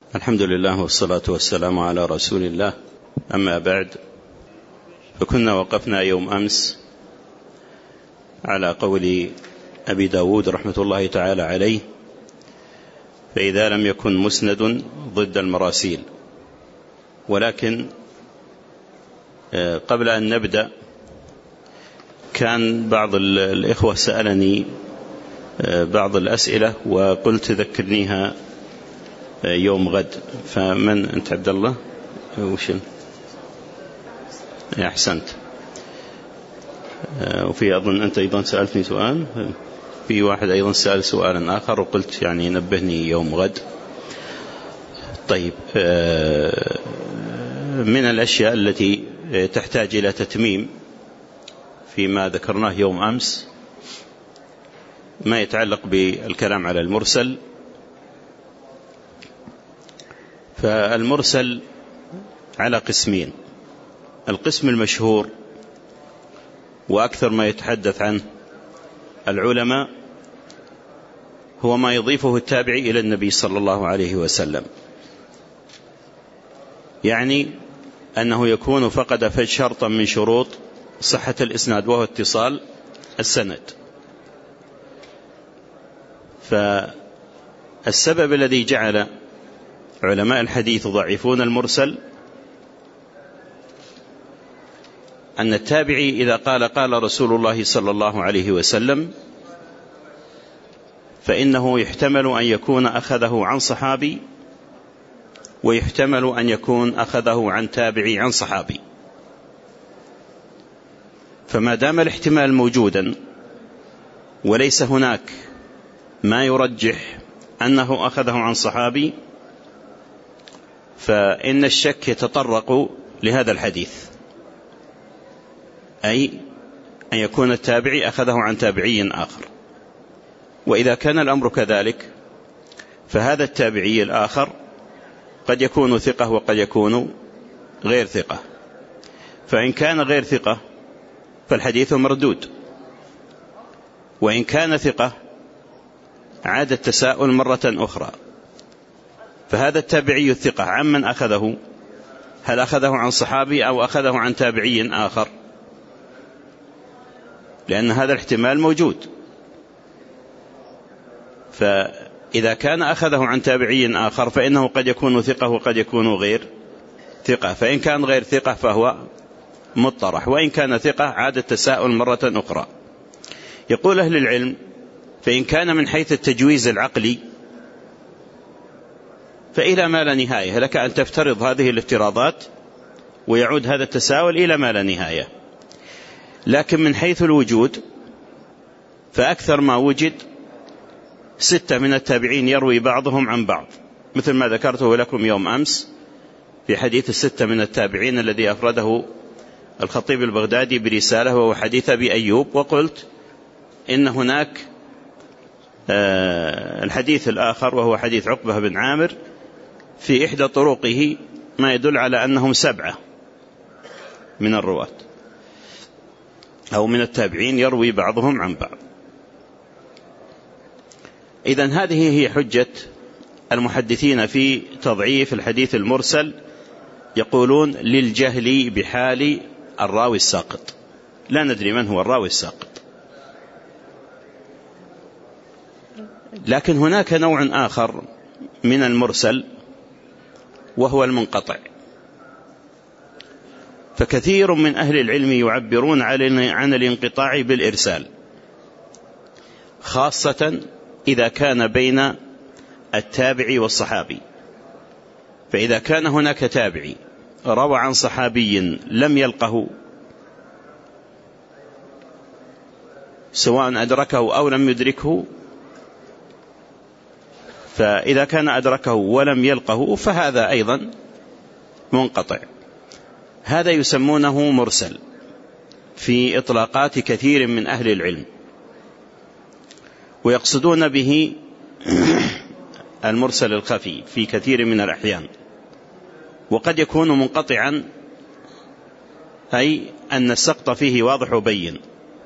الحمد لله والصلاة والسلام على رسول الله. أما بعد، فكنا وقفنا يوم أمس على قول أبي داود رحمة الله تعالى عليه: فإذا لم يكن مسند ضد المراسيل. ولكن قبل أن نبدأ، كان بعض الإخوة سألني بعض الأسئلة وقلت ذكرنيها يوم غد. فمن أنت؟ عبد الله وشن؟ أحسنت. وفي أظن أنت أيضا سألتني سؤال، في واحد أيضا سأل سؤالا آخر وقلت يعني نبهني يوم غد. طيب، من الأشياء التي تحتاج إلى تتميم فيما ذكرناه يوم أمس ما يتعلق بالكلام على المرسل. فالمرسل على قسمين: القسم المشهور وأكثر ما يتحدث عنه العلماء هو ما يضيفه التابعي إلى النبي صلى الله عليه وسلم، يعني أنه يكون فقد شرطا من شروط صحة الإسناد وهو اتصال السند. فالسبب الذي جعل علماء الحديث يضعفون المرسل أن التابعي إذا قال رسول الله صلى الله عليه وسلم فإنه يحتمل أن يكون أخذه عن صحابي، ويحتمل أن يكون أخذه عن تابعي عن صحابي. فما دام الاحتمال موجودا وليس هناك ما يرجح أنه أخذه عن صحابي، فإن الشك يتطرق لهذا الحديث، أي أن يكون التابعي أخذه عن تابعي آخر. وإذا كان الأمر كذلك فهذا التابعي الآخر قد يكون ثقة وقد يكون غير ثقة. فإن كان غير ثقة فالحديث مردود، وإن كان ثقة عاد التساؤل مرة أخرى: فهذا التابعي الثقة عمن أخذه؟ هل أخذه عن صحابي أو أخذه عن تابعي آخر؟ لأن هذا الاحتمال موجود. فإذا كان أخذه عن تابعي آخر فإنه قد يكون ثقة وقد يكون غير ثقة. فإن كان غير ثقة فهو مطرح، وإن كان ثقة عاد التساؤل مرة أخرى. يقول أهل العلم: فإن كان من حيث التجويز العقلي فإلى ما لا نهاية، لك أن تفترض هذه الافتراضات ويعود هذا التساؤل إلى ما لا نهاية. لكن من حيث الوجود فأكثر ما وجد 6 من التابعين يروي بعضهم عن بعض، مثل ما ذكرته لكم يوم أمس في حديث 6 من التابعين الذي أفرده الخطيب البغدادي برسالة، وهو حديث أبي أيوب. وقلت إن هناك الحديث الآخر وهو حديث عقبة بن عامر في إحدى طرقه ما يدل على أنهم 7 من الرواة أو من التابعين يروي بعضهم عن بعض. إذن هذه هي حجة المحدثين في تضعيف الحديث المرسل. يقولون: للجهل بحال الراوي الساقط، لا ندري من هو الراوي الساقط. لكن هناك نوع آخر من المرسل وهو المنقطع. فكثير من أهل العلم يعبرون عن الانقطاع بالإرسال، خاصة إذا كان بين التابعي والصحابي. فإذا كان هناك تابعي روى عن صحابي لم يلقه، سواء أدركه أو لم يدركه، فإذا كان أدركه ولم يلقه فهذا أيضا منقطع. هذا يسمونه مرسل في إطلاقات كثير من أهل العلم، ويقصدون به المرسل الخفي في كثير من الأحيان. وقد يكون منقطعا، أي أن السقط فيه واضح وبين،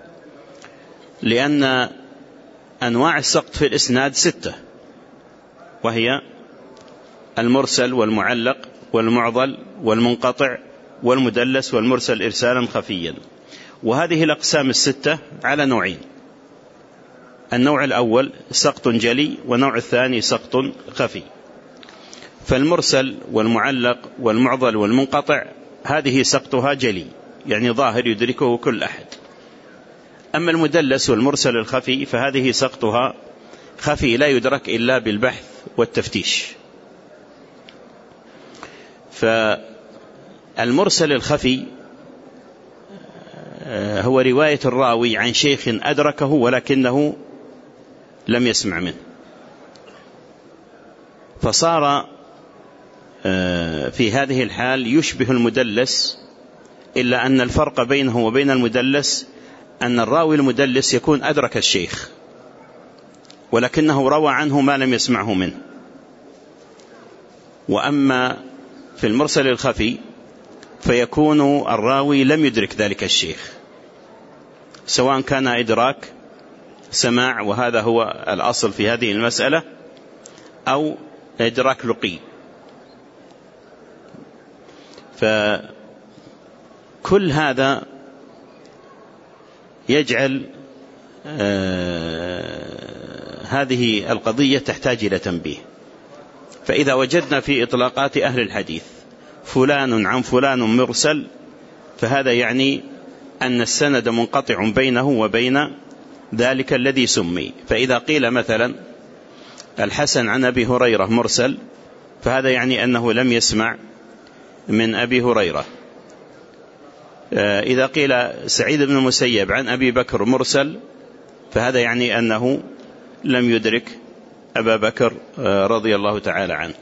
لأن أنواع السقط في الإسناد 6، وهي المرسل والمعلق والمعضل والمنقطع والمدلس والمرسل إرسالا خفيا. وهذه الأقسام الستة على نوعين: النوع الأول سقط جلي، والنوع الثاني سقط خفي. فالمرسل والمعلق والمعضل والمنقطع هذه سقطها جلي، يعني ظاهر يدركه كل أحد. أما المدلس والمرسل الخفي فهذه سقطها خفي لا يدرك إلا بالبحث والتفتيش. فالمرسل الخفي هو رواية الراوي عن شيخ أدركه ولكنه لم يسمع منه، فصار في هذه الحال يشبه المدلس، إلا أن الفرق بينه وبين المدلس أن الراوي المدلس يكون أدرك الشيخ ولكنه روى عنه ما لم يسمعه منه. وأما في المرسل الخفي فيكون الراوي لم يدرك ذلك الشيخ، سواء كان إدراك سماع، وهذا هو الأصل في هذه المسألة، أو إدراك لقي. فكل هذا يجعل هذه القضية تحتاج إلى تنبيه. فإذا وجدنا في إطلاقات أهل الحديث فلان عن فلان مرسل، فهذا يعني أن السند منقطع بينه وبين ذلك الذي سمي. فإذا قيل مثلا الحسن عن أبي هريرة مرسل، فهذا يعني أنه لم يسمع من أبي هريرة. إذا قيل سعيد بن المسيب عن أبي بكر مرسل، فهذا يعني أنه لم يدرك أبا بكر رضي الله تعالى عنه.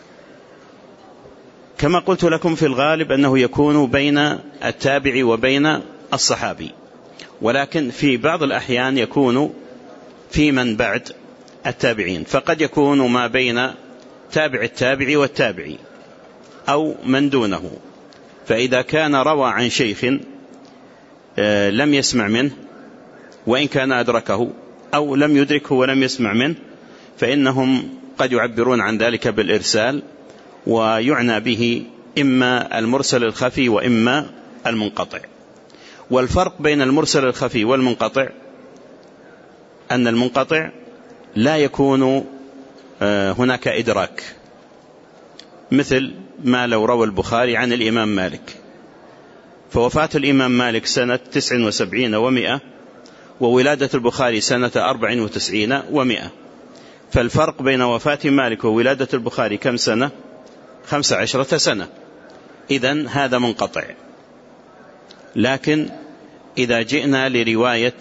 كما قلت لكم في الغالب أنه يكون بين التابع وبين الصحابي، ولكن في بعض الأحيان يكون في من بعد التابعين، فقد يكون ما بين تابع التابع والتابعي أو من دونه. فإذا كان روى عن شيخ لم يسمع منه وإن كان أدركه، أو لم يدركه ولم يسمع منه، فإنهم قد يعبرون عن ذلك بالإرسال، ويعنى به إما المرسل الخفي وإما المنقطع. والفرق بين المرسل الخفي والمنقطع أن المنقطع لا يكون هناك إدراك، مثل ما لو روى البخاري عن الإمام مالك، فوفاة الإمام مالك سنة 79 و100، وولادة البخاري سنة 94 و100. فالفرق بين وفاة مالك وولادة البخاري كم سنة؟ 15 سنة. إذن هذا منقطع. لكن إذا جئنا لرواية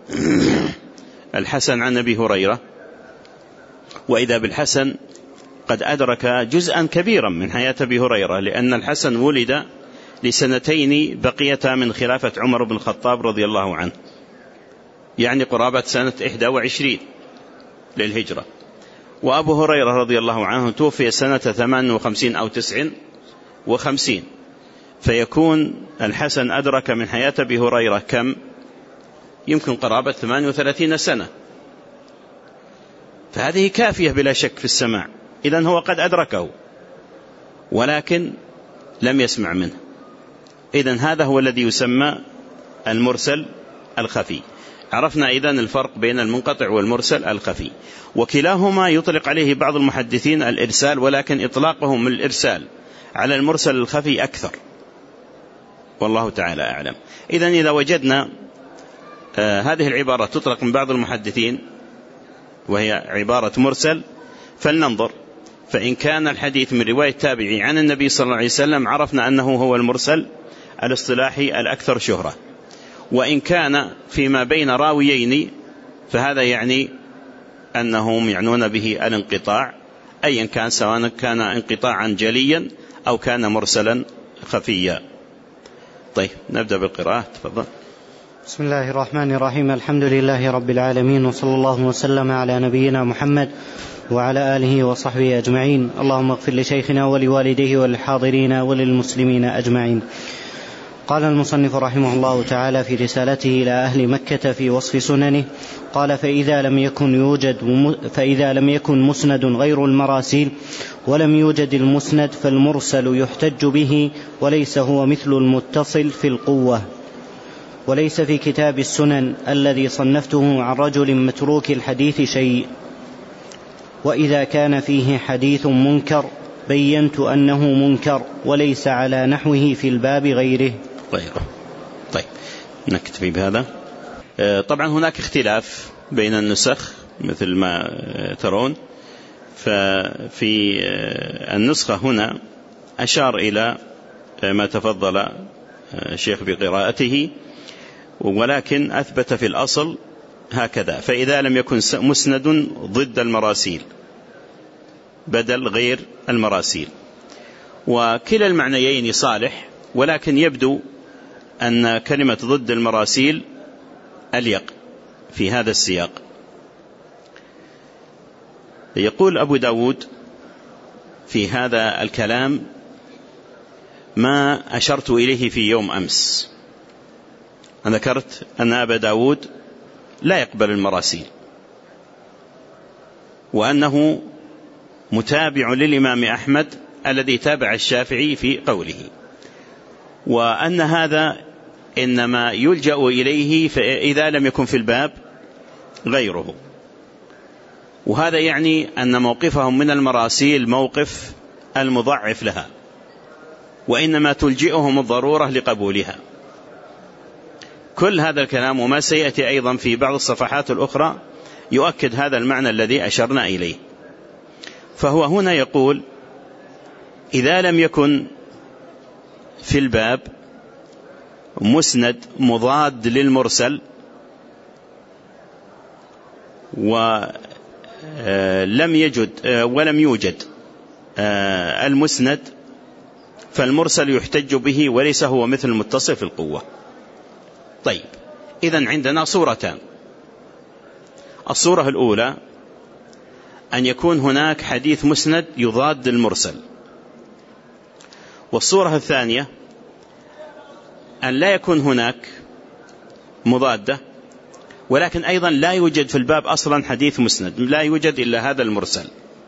الحسن عن أبي هريرة، وإذا بالحسن قد أدرك جزءا كبيرا من حياة أبي هريرة، لأن الحسن ولد لسنتين بقيتا من خلافة عمر بن الخطاب رضي الله عنه، يعني قرابة سنة 21 للهجرة. وأبو هريرة رضي الله عنه توفي سنة 58 أو 59، فيكون الحسن أدرك من حياة أبي هريرة كم؟ يمكن قرابة 38 سنة، فهذه كافية بلا شك في السماع. إذن هو قد أدركه ولكن لم يسمع منه. إذن هذا هو الذي يسمى المرسل الخفي. عرفنا إذن الفرق بين المنقطع والمرسل الخفي، وكلاهما يطلق عليه بعض المحدثين الإرسال، ولكن إطلاقهم الإرسال على المرسل الخفي أكثر، والله تعالى أعلم. إذن إذا وجدنا هذه العبارة تطلق من بعض المحدثين وهي عبارة مرسل، فلننظر، فإن كان الحديث من رواية تابعي عن النبي صلى الله عليه وسلم عرفنا أنه هو المرسل الاصطلاحي الأكثر شهرة. وإن كان فيما بين راويين فهذا يعني أنهم يعنون به الانقطاع، أيا كان، سواء كان انقطاعا جليا أو كان مرسلا خفيا. طيب نبدأ بالقراءة، تفضل. بسم الله الرحمن الرحيم. الحمد لله رب العالمين، وصلى الله وسلم على نبينا محمد وعلى آله وصحبه أجمعين. اللهم اغفر لشيخنا ولوالديه وللحاضرين وللمسلمين أجمعين. قال المصنف رحمه الله تعالى في رسالته إلى أهل مكة في وصف سننه قال: فإذا لم يكن مسند غير المراسيل ولم يوجد المسند فالمرسل يحتج به، وليس هو مثل المتصل في القوة. وليس في كتاب السنن الذي صنفته عن رجل متروك الحديث شيء، وإذا كان فيه حديث منكر بينت أنه منكر وليس على نحوه في الباب غيره. طيب نكتفي بهذا. طبعا هناك اختلاف بين النسخ مثل ما ترون، ففي النسخة هنا أشار إلى ما تفضل الشيخ بقراءته، ولكن أثبت في الأصل هكذا: فإذا لم يكن مسند ضد المراسيل بدل غير المراسيل. وكلا المعنيين صالح، ولكن يبدو أن كلمة ضد المراسيل أليق في هذا السياق. يقول أبو داود في هذا الكلام ما أشرت إليه في يوم أمس. ذكرت أن أبا داود لا يقبل المراسيل، وأنه متابع للإمام أحمد الذي تابع الشافعي في قوله، وأن هذا إنما يلجأ إليه فإذا لم يكن في الباب غيره. وهذا يعني أن موقفهم من المراسيل موقف المضعف لها، وإنما تلجئهم الضرورة لقبولها. كل هذا الكلام وما سيأتي أيضا في بعض الصفحات الأخرى يؤكد هذا المعنى الذي أشرنا إليه. فهو هنا يقول: إذا لم يكن في الباب مسند مضاد للمرسل ولم يوجد المسند فالمرسل يحتج به وليس هو مثل المتصل في القوة. طيب، إذن عندنا صورتان. الصورة الأولى أن يكون هناك حديث مسند يضاد المرسل، والصورة الثانية أن لا يكون هناك مضادة، ولكن أيضا لا يوجد في الباب أصلا حديث مسند، لا يوجد إلا هذا المرسل.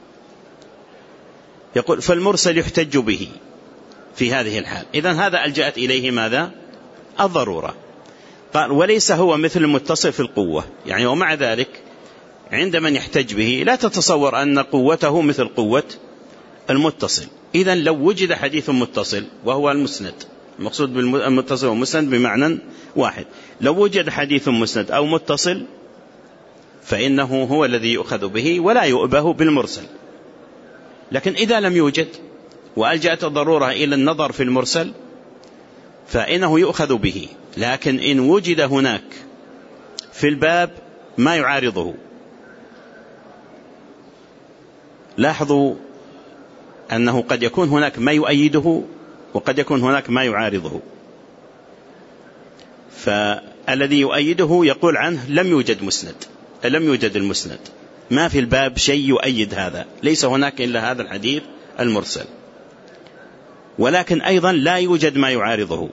يقول: فالمرسل يحتج به في هذه الحال. إذن هذا ألجأت إليه ماذا؟ الضرورة. قال: وليس هو مثل المتصل في القوة، يعني ومع ذلك عند من يحتج به لا تتصور أن قوته مثل قوة المتصل. إذن لو وجد حديث متصل وهو المسند، المقصود بالمتصل والمسند بمعنى واحد، لو وجد حديث مسند أو متصل فإنه هو الذي يؤخذ به ولا يؤبه بالمرسل. لكن إذا لم يوجد وألجأت الضرورة إلى النظر في المرسل فإنه يؤخذ به، لكن إن وجد هناك في الباب ما يعارضه. لاحظوا أنه قد يكون هناك ما يؤيده وقد يكون هناك ما يعارضه. فالذي يؤيده يقول عنه لم يوجد المسند، ما في الباب شيء يؤيد هذا، ليس هناك إلا هذا الحديث المرسل، ولكن أيضا لا يوجد ما يعارضه.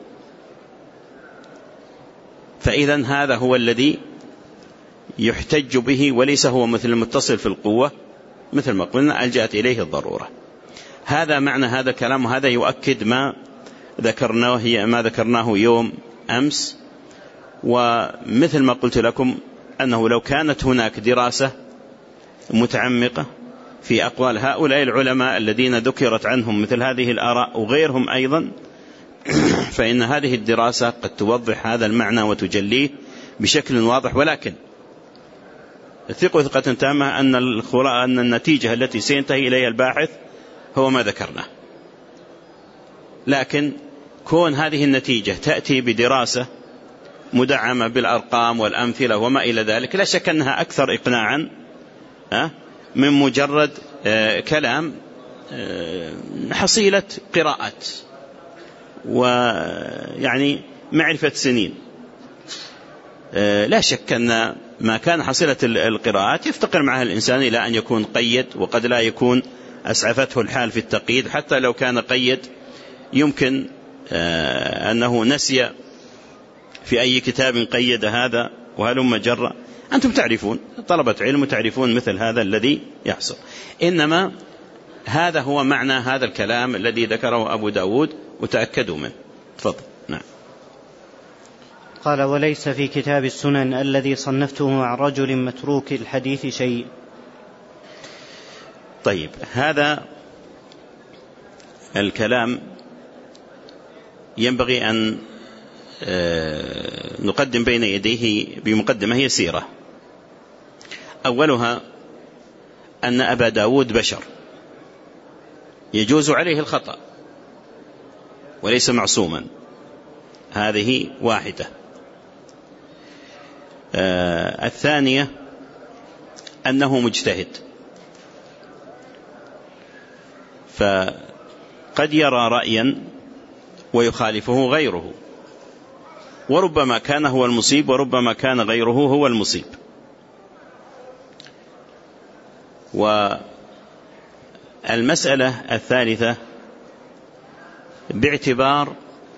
فإذا هذا هو الذي يحتج به وليس هو مثل المتصل في القوة، مثل ما قلنا ألجأت إليه الضرورة. هذا معنى هذا الكلام، وهذا يؤكد ما ذكرناه يوم أمس. ومثل ما قلت لكم أنه لو كانت هناك دراسة متعمقة في أقوال هؤلاء العلماء الذين ذكرت عنهم مثل هذه الآراء وغيرهم أيضا، فإن هذه الدراسة قد توضح هذا المعنى وتجليه بشكل واضح. ولكن ثقوا ثقة تامة أن النتيجة التي سينتهي إليها الباحث هو ما ذكرناه. لكن كون هذه النتيجة تأتي بدراسة مدعمة بالأرقام والأمثلة وما إلى ذلك، لا شك أنها أكثر إقناعا من مجرد كلام حصيلة قراءات ويعني معرفة سنين. لا شك أن ما كان حصيلة القراءات يفتقر معها الإنسان إلى أن يكون قيد، وقد لا يكون أسعفته الحال في التقييد. حتى لو كان قيد يمكن أنه نسي في أي كتاب قيد هذا وهلم جرا. أنتم تعرفون، طلبة علم تعرفون مثل هذا الذي يحصل. إنما هذا هو معنى هذا الكلام الذي ذكره أبو داود، وتأكدوا منه. تفضل. نعم. قال: وليس في كتاب السنن الذي صنفته عن رجل متروك الحديث شيء. طيب، هذا الكلام ينبغي أن نقدم بين يديه بمقدمة يسيرة. أولها أن أبا داود بشر يجوز عليه الخطأ وليس معصوما، هذه واحدة. الثانية أنه مجتهد، فقد يرى رأيا ويخالفه غيره، وربما كان هو المصيب وربما كان غيره هو المصيب. والمسألة الثالثة باعتبار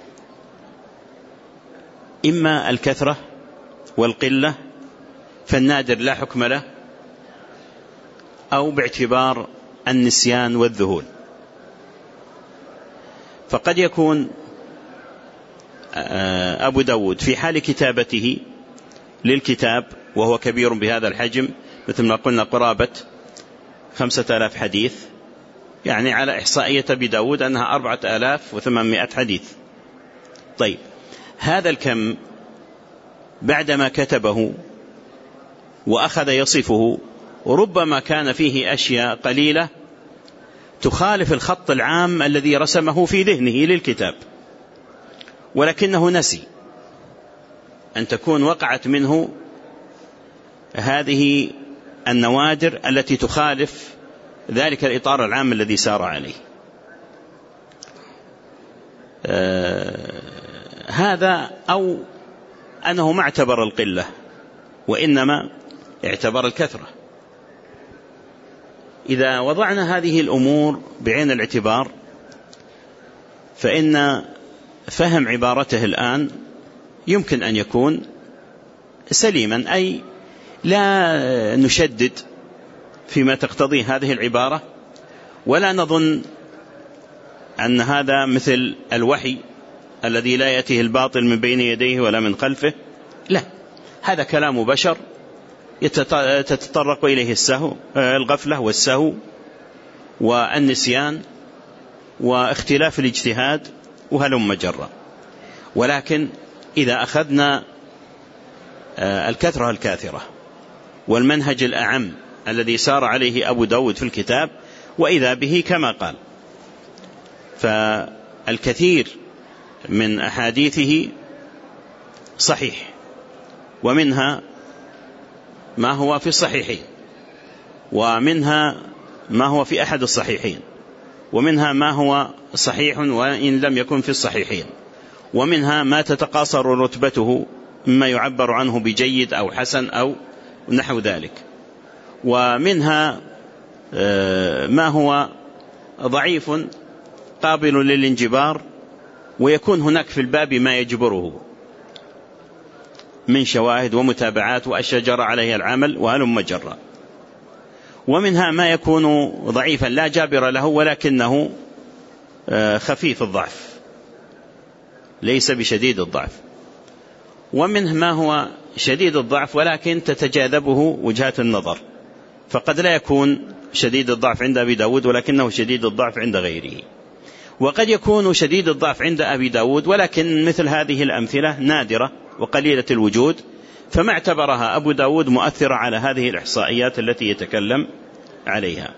إما الكثرة والقلة فالنادر لا حكم له، أو باعتبار النسيان والذهول. فقد يكون أبو داود في حال كتابته للكتاب وهو كبير بهذا الحجم، مثل ما قلنا قرابة 5000 حديث، يعني على إحصائية أبي داود أنها 4800 حديث. طيب، هذا الكم بعدما كتبه وأخذ يصفه ربما كان فيه أشياء قليلة تخالف الخط العام الذي رسمه في ذهنه للكتاب، ولكنه نسي أن تكون وقعت منه هذه النوادر التي تخالف ذلك الإطار العام الذي سار عليه. هذا أو أنه ما اعتبر القلة وإنما اعتبر الكثرة. إذا وضعنا هذه الأمور بعين الاعتبار فإن فهم عبارته الآن يمكن أن يكون سليما، أي لا نشدد فيما تقتضي هذه العبارة، ولا نظن أن هذا مثل الوحي الذي لا يأتيه الباطل من بين يديه ولا من خلفه. لا، هذا كلام بشر تتطرق إليه الغفلة والسهو والنسيان واختلاف الاجتهاد وهلم جرا. ولكن إذا أخذنا الكثرة الكاثرة والمنهج الأعم الذي سار عليه أبو داود في الكتاب، وإذا به كما قال، فالكثير من أحاديثه صحيح، ومنها ما هو في الصحيحين، ومنها ما هو في أحد الصحيحين، ومنها ما هو صحيح وإن لم يكن في الصحيحين، ومنها ما تتقاصر رتبته مما يعبر عنه بجيد أو حسن أو نحو ذلك، ومنها ما هو ضعيف قابل للانجبار، ويكون هناك في الباب ما يجبره من شواهد ومتابعات وأشياء جرى عليه العمل وهلم جرى. ومنها ما يكون ضعيفا لا جابر له ولكنه خفيف الضعف ليس بشديد الضعف، ومنه ما هو شديد الضعف ولكن تتجاذبه وجهات النظر، فقد لا يكون شديد الضعف عند أبي داود ولكنه شديد الضعف عند غيره. وقد يكون شديد الضعف عند أبي داود ولكن مثل هذه الأمثلة نادرة وقليلة الوجود، فما اعتبرها أبو داود مؤثرة على هذه الإحصائيات التي يتكلم عليها.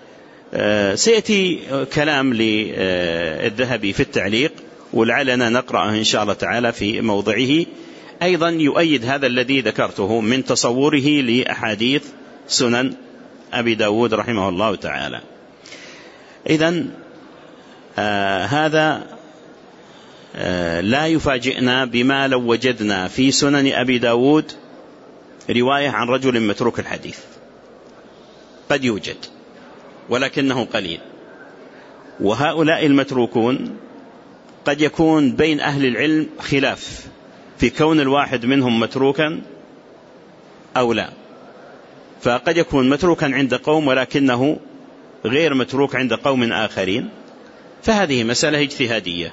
سيأتي كلام للذهبي في التعليق، ولعلنا نقرأه إن شاء الله تعالى في موضعه، أيضا يؤيد هذا الذي ذكرته من تصوره لأحاديث سنن أبي داود رحمه الله تعالى. إذن هذا لا يفاجئنا بما لو وجدنا في سنن أبي داود رواية عن رجل متروك الحديث، قد يوجد ولكنه قليل، وهؤلاء المتروكون وقد يكون بين أهل العلم خلاف في كون الواحد منهم متروكا أو لا، فقد يكون متروكا عند قوم ولكنه غير متروك عند قوم آخرين، فهذه مسألة اجتهادية.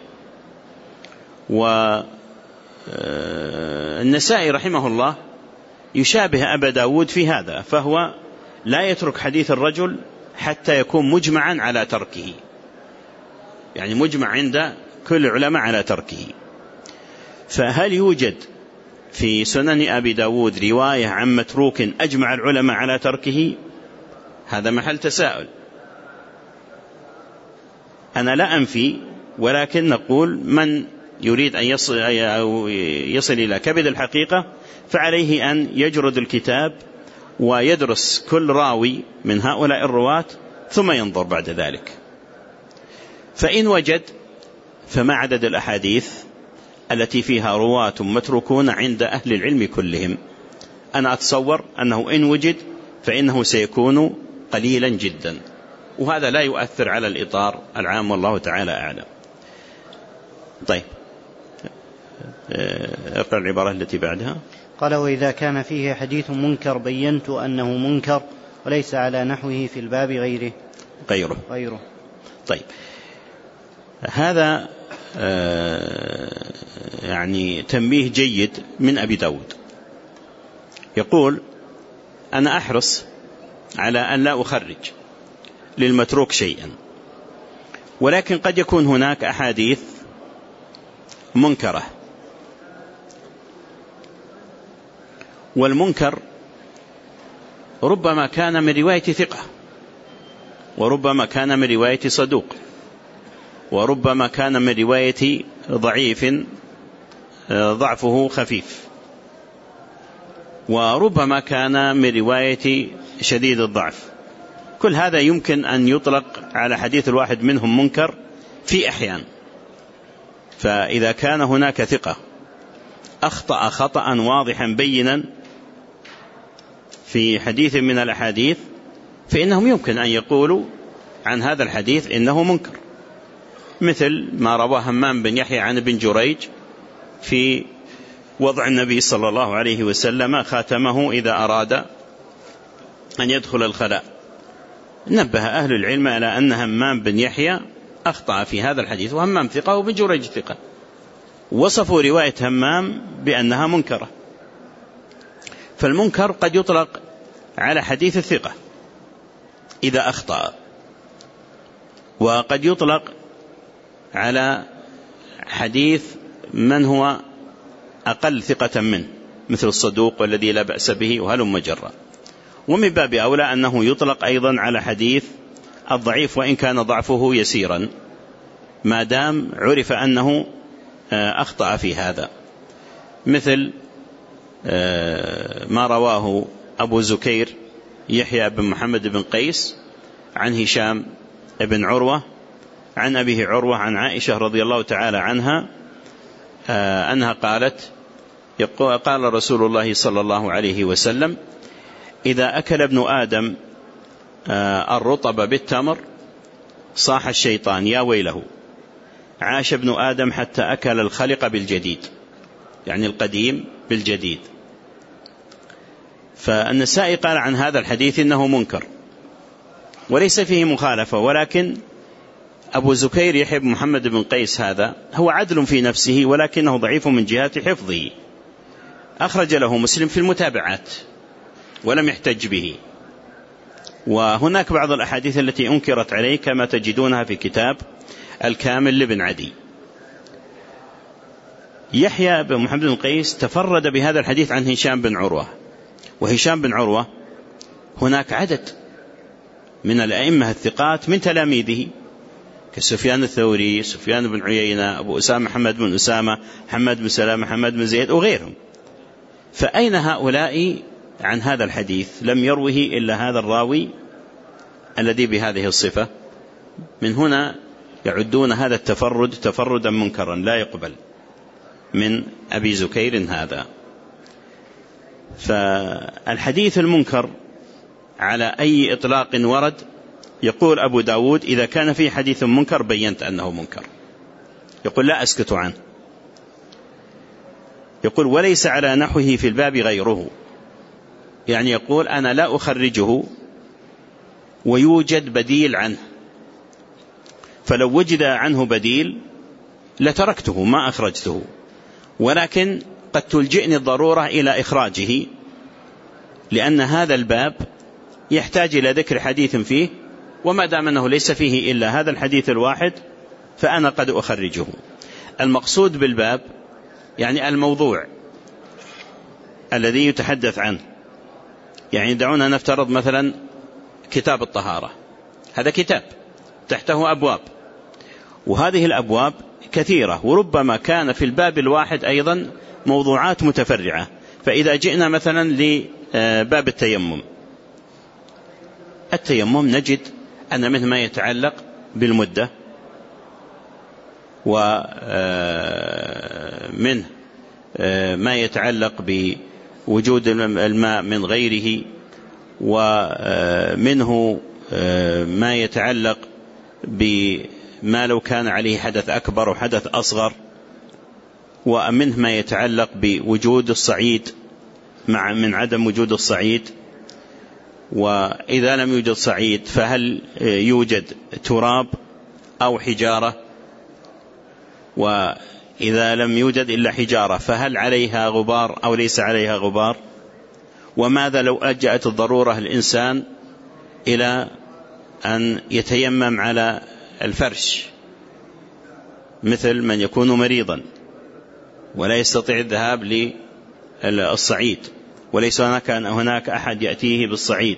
والنسائي رحمه الله يشابه أبا داود في هذا، فهو لا يترك حديث الرجل حتى يكون مجمعا على تركه، يعني مجمع عند كل العلماء على تركه. فهل يوجد في سنن أبي داود رواية عن متروك أجمع العلماء على تركه؟ هذا محل تساؤل. أنا لا أنفي، ولكن نقول من يريد أن يصل إلى كبد الحقيقة فعليه أن يجرد الكتاب ويدرس كل راوي من هؤلاء الرواة ثم ينظر بعد ذلك. فإن وجد، فما عدد الأحاديث التي فيها رواة متروكون عند أهل العلم كلهم؟ أنا أتصور أنه إن وجد فإنه سيكون قليلا جدا، وهذا لا يؤثر على الإطار العام، والله تعالى أعلم. طيب، اقرأ العبارة التي بعدها. قال: وإذا كان فيه حديث منكر بينت أنه منكر وليس على نحوه في الباب غيره. طيب، هذا يعني تنبيه جيد من أبي داود. يقول: أنا أحرص على أن لا أخرج للمتروك شيئا، ولكن قد يكون هناك أحاديث منكرة، والمنكر ربما كان من رواية ثقة، وربما كان من رواية صدوق، وربما كان من رواية ضعيف ضعفه خفيف، وربما كان من رواية شديد الضعف. كل هذا يمكن أن يطلق على حديث الواحد منهم منكر في أحيان. فإذا كان هناك ثقة أخطأ خطأ واضحا بينا في حديث من الأحاديث، فإنهم يمكن أن يقولوا عن هذا الحديث إنه منكر، مثل ما رواه همام بن يحيى عن ابن جريج في وضع النبي صلى الله عليه وسلم خاتمه إذا أراد أن يدخل الخلاء. نبه أهل العلم على أن همام بن يحيى أخطأ في هذا الحديث، وهمام ثقة وابن جريج ثقة، وصفوا رواية همام بأنها منكرة. فالمنكر قد يطلق على حديث الثقة إذا أخطأ، وقد يطلق على حديث من هو أقل ثقة منه، مثل الصدوق والذي لا بأس به وهلم جرا. ومن باب أولى أنه يطلق أيضا على حديث الضعيف وإن كان ضعفه يسيرا، ما دام عرف أنه أخطأ في هذا، مثل ما رواه أبو زكير يحيى بن محمد بن قيس عن هشام بن عروة عن أبيه عروة عن عائشة رضي الله تعالى عنها أنها قالت: قال رسول الله صلى الله عليه وسلم: إذا أكل ابن آدم الرطب بالتمر صاح الشيطان يا ويله، عاش ابن آدم حتى أكل الخلق بالجديد، يعني القديم بالجديد. فالنسائي قال عن هذا الحديث إنه منكر وليس فيه مخالفة، ولكن أبو زكير يحيى بن محمد بن قيس هذا هو عدل في نفسه، ولكنه ضعيف من جهة حفظه، أخرج له مسلم في المتابعات ولم يحتج به. وهناك بعض الأحاديث التي أنكرت عليه كما تجدونها في كتاب الكامل لابن عدي. يحيى بن محمد بن قيس تفرد بهذا الحديث عن هشام بن عروة، وهشام بن عروة هناك عدد من الأئمة الثقات من تلاميذه كسفيان الثوري، سفيان بن عيينة، أبو أسامة محمد بن أسامة، محمد بن سلام، محمد بن زيد وغيرهم. فأين هؤلاء عن هذا الحديث؟ لم يروه إلا هذا الراوي الذي بهذه الصفة. من هنا يعدون هذا التفرد تفردا منكرا لا يقبل من أبي زكير هذا. فالحديث المنكر على أي إطلاق ورد، يقول أبو داود: إذا كان في حديث منكر بينت أنه منكر. يقول لا أسكت عنه. يقول وليس على نحوه في الباب غيره، يعني يقول أنا لا أخرجه ويوجد بديل عنه، فلو وجد عنه بديل لتركته ما أخرجته، ولكن قد تلجئني الضرورة إلى إخراجه، لأن هذا الباب يحتاج إلى ذكر حديث فيه، وما دام أنه ليس فيه إلا هذا الحديث الواحد فأنا قد أخرجه. المقصود بالباب يعني الموضوع الذي يتحدث عنه. يعني دعونا نفترض مثلا كتاب الطهارة، هذا كتاب تحته أبواب، وهذه الأبواب كثيرة، وربما كان في الباب الواحد أيضا موضوعات متفرعة. فإذا جئنا مثلا لباب التيمم نجد أن منه ما يتعلق بالمدة، ومنه ما يتعلق بوجود الماء من غيره، ومنه ما يتعلق بما لو كان عليه حدث أكبر وحدث أصغر، ومنه ما يتعلق بوجود الصعيد من عدم وجود الصعيد، وإذا لم يوجد صعيد فهل يوجد تراب أو حجارة، وإذا لم يوجد إلا حجارة فهل عليها غبار أو ليس عليها غبار، وماذا لو أجأت الضرورة الإنسان إلى أن يتيمم على الفرش، مثل من يكون مريضا ولا يستطيع الذهاب للصعيد وليس هناك أحد يأتيه بالصعيد.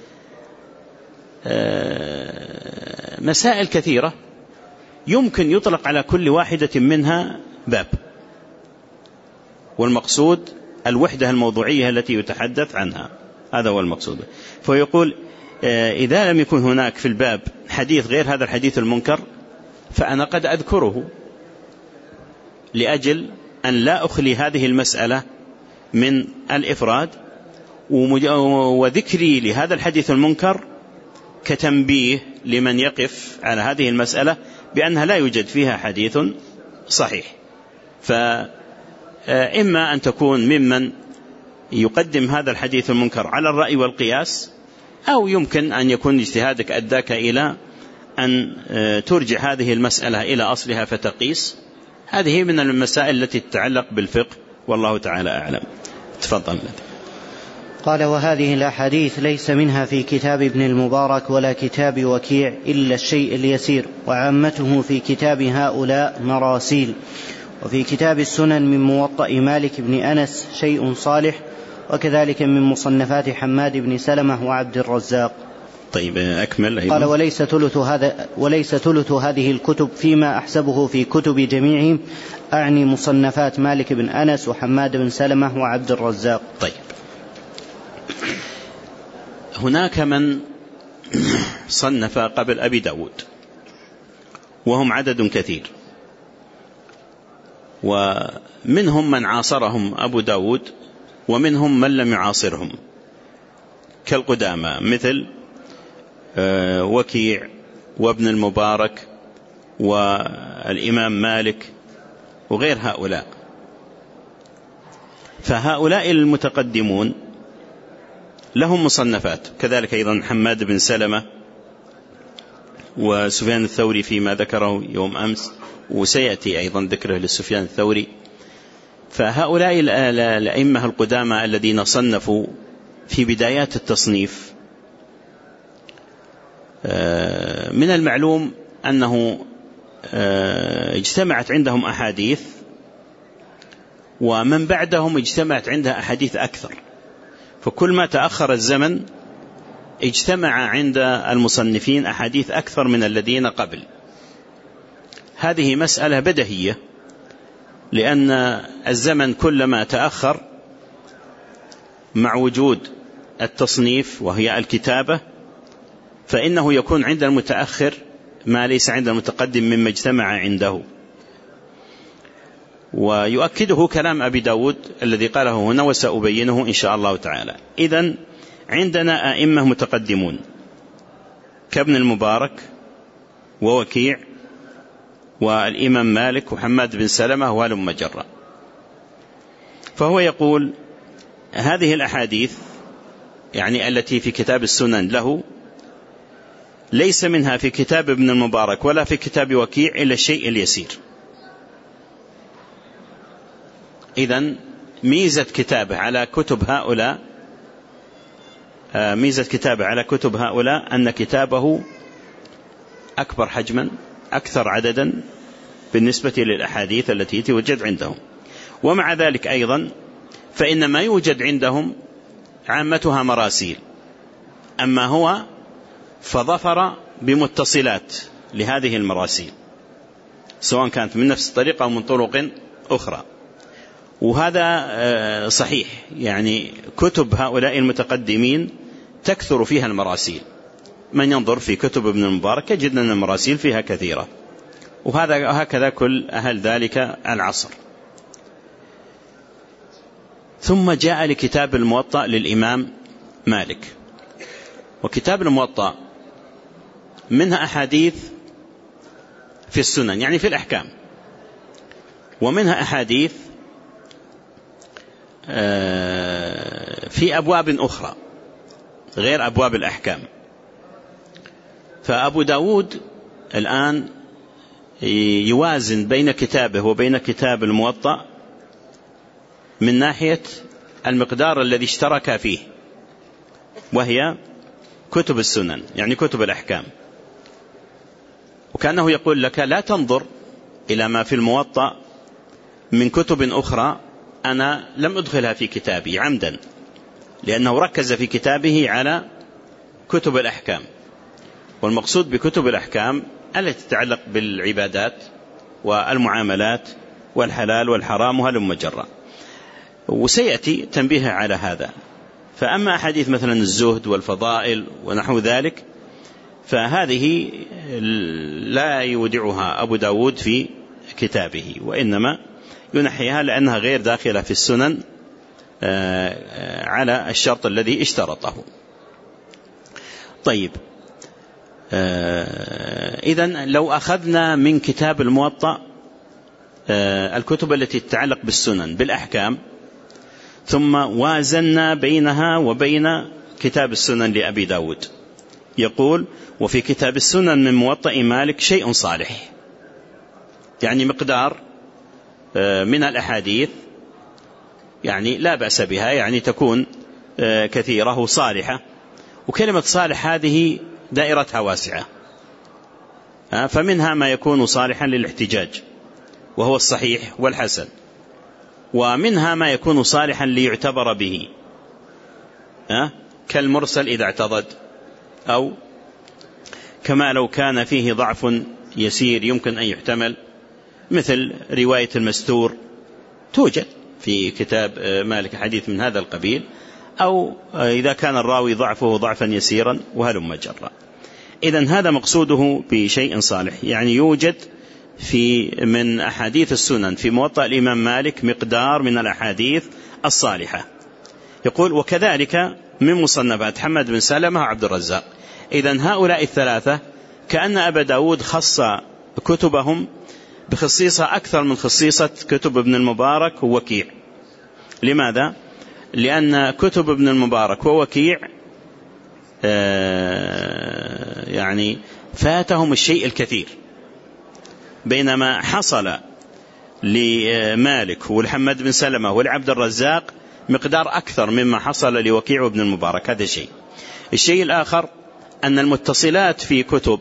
مسائل كثيرة يمكن يطلق على كل واحدة منها باب، والمقصود الوحدة الموضوعية التي يتحدث عنها، هذا هو المقصود. فيقول إذا لم يكن هناك في الباب حديث غير هذا الحديث المنكر فأنا قد أذكره لأجل أن لا أخلي هذه المسألة من الإفراد، وذكري لهذا الحديث المنكر كتنبيه لمن يقف على هذه المسألة بأنها لا يوجد فيها حديث صحيح. فإما أن تكون ممن يقدم هذا الحديث المنكر على الرأي والقياس، أو يمكن أن يكون اجتهادك أداك إلى أن ترجع هذه المسألة إلى أصلها فتقيس. هذه من المسائل التي تتعلق بالفقه، والله تعالى أعلم. تفضل. قال وهذه الأحاديث ليس منها في كتاب ابن المبارك ولا كتاب وكيع إلا الشيء اليسير، وعامته في كتاب هؤلاء مراسيل. وفي كتاب السنن من موطأ مالك بن أنس شيء صالح، وكذلك من مصنفات حماد بن سلمة وعبد الرزاق. طيب أكمل. قال وليس ثلث هذه الكتب فيما أحسبه في كتب جميعهم، أعني مصنفات مالك بن أنس وحماد بن سلمة وعبد الرزاق. طيب هناك من صنف قبل أبي داود وهم عدد كثير، ومنهم من عاصرهم أبو داود ومنهم من لم يعاصرهم كالقدامى مثل وكيع وابن المبارك والإمام مالك وغير هؤلاء. فهؤلاء المتقدمون لهم مصنفات، كذلك أيضا حماد بن سلمة وسفيان الثوري فيما ذكره يوم أمس، وسيأتي أيضا ذكره للسفيان الثوري. فهؤلاء الأئمة القدامى الذين صنفوا في بدايات التصنيف من المعلوم أنه اجتمعت عندهم أحاديث، ومن بعدهم اجتمعت عندها أحاديث أكثر، فكل ما تأخر الزمن اجتمع عند المصنفين أحاديث أكثر من الذين قبل. هذه مسألة بديهية، لأن الزمن كلما تأخر مع وجود التصنيف وهي الكتابة فإنه يكون عند المتأخر ما ليس عند المتقدم مما اجتمع عنده. ويؤكده كلام أبي داود الذي قاله هنا وسأبينه إن شاء الله تعالى. إذن عندنا أئمة متقدمون كابن المبارك ووكيع والإمام مالك وحماد بن سلمة وهلم جرا. فهو يقول هذه الأحاديث يعني التي في كتاب السنن له ليس منها في كتاب ابن المبارك ولا في كتاب وكيع إلا الشيء اليسير. إذن ميزة كتابه على كتب هؤلاء أن كتابه أكبر حجما أكثر عددا بالنسبة للأحاديث التي توجد عندهم. ومع ذلك أيضا فإن ما يوجد عندهم عامتها مراسيل، أما هو فظفر بمتصلات لهذه المراسيل سواء كانت من نفس الطريقة أو من طرق أخرى. وهذا صحيح، يعني كتب هؤلاء المتقدمين تكثر فيها المراسيل. من ينظر في كتب ابن المبارك يجد أن المراسيل فيها كثيرة، وهكذا كل أهل ذلك العصر. ثم جاء لكتاب الموطأ للإمام مالك. وكتاب الموطأ منها أحاديث في السنن يعني في الأحكام، ومنها أحاديث في أبواب أخرى غير أبواب الأحكام. فأبو داود الآن يوازن بين كتابه وبين كتاب الموطأ من ناحية المقدار الذي اشترك فيه، وهي كتب السنن يعني كتب الأحكام. وكأنه يقول لك لا تنظر إلى ما في الموطأ من كتب أخرى أنا لم أدخلها في كتابي عمدا، لأنه ركز في كتابه على كتب الأحكام. والمقصود بكتب الأحكام التي تتعلق بالعبادات والمعاملات والحلال والحرام وهلم جرا، وسيأتي تنبيه على هذا. فأما أحاديث مثلا الزهد والفضائل ونحو ذلك فهذه لا يودعها أبو داود في كتابه، وإنما ينحيها لأنها غير داخلة في السنن على الشرط الذي اشترطه. طيب، إذن لو أخذنا من كتاب الموطأ الكتب التي تتعلق بالسنن بالأحكام ثم وازنا بينها وبين كتاب السنن لأبي داود، يقول وفي كتاب السنن من موطأ مالك شيء صالح، يعني مقدار من الأحاديث يعني لا بأس بها، يعني تكون كثيرة صالحة. وكلمة صالح هذه دائرتها واسعة، فمنها ما يكون صالحا للاحتجاج وهو الصحيح والحسن، ومنها ما يكون صالحا ليعتبر به كالمرسل إذا اعتضد، أو كما لو كان فيه ضعف يسير يمكن أن يحتمل، مثل رواية المستور توجد في كتاب مالك حديث من هذا القبيل، أو إذا كان الراوي ضعفه ضعفا يسيرا وهلم جرا. إذن هذا مقصوده بشيء صالح، يعني يوجد من أحاديث السنن في موطأ الإمام مالك مقدار من الأحاديث الصالحة. يقول وكذلك من مصنفات حماد بن سلمة وعبد الرزاق. إذن هؤلاء الثلاثة كأن أبا داود خص كتبهم بخصيصة أكثر من خصيصة كتب ابن المبارك ووكيع. لماذا؟ لأن كتب ابن المبارك ووكيع يعني فاتهم الشيء الكثير، بينما حصل لمالك والحماد بن سلمة والعبد الرزاق مقدار أكثر مما حصل لوكيع وابن المبارك. هذا شيء. الشيء الآخر أن المتصلات في كتب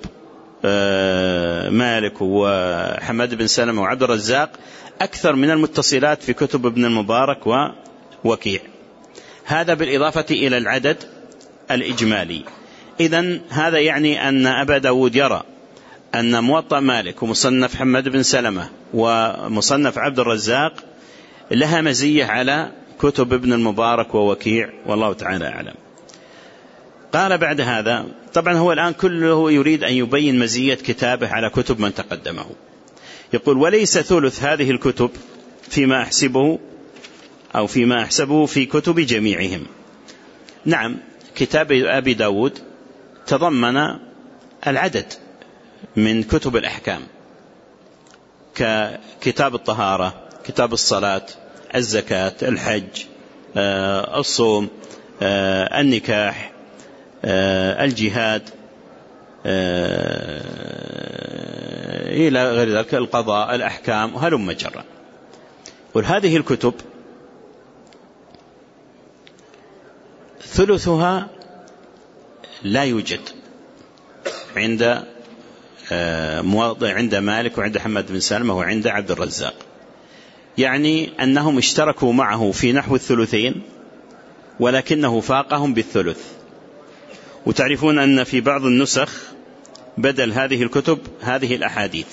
مالك وحماد بن سلمة وعبد الرزاق أكثر من المتصلات في كتب ابن المبارك ووكيع، هذا بالإضافة إلى العدد الإجمالي. إذن هذا يعني أن أبا داود يرى أن موطأ مالك ومصنف حماد بن سلمة ومصنف عبد الرزاق لها مزية على كتب ابن المبارك ووكيع، والله تعالى أعلم. قال بعد هذا، طبعا هو الآن كله يريد أن يبين مزية كتابه على كتب من تقدمه. يقول وليس ثلث هذه الكتب فيما أحسبه أو فيما أحسبه في كتب جميعهم. نعم، كتاب أبي داود تضمن العدد من كتب الأحكام، ككتاب الطهارة، كتاب الصلاة، الزكاة، الحج، الصوم، النكاح، الجهاد، إلى غير ذلك، القضاء، الأحكام، هلم جرا. وهذه الكتب ثلثها لا يوجد عند مالك وعند حماد بن سلمة وعند عبد الرزاق، يعني أنهم اشتركوا معه في نحو الثلثين ولكنه فاقهم بالثلث. وتعرفون أن في بعض النسخ بدل هذه الكتب هذه الأحاديث،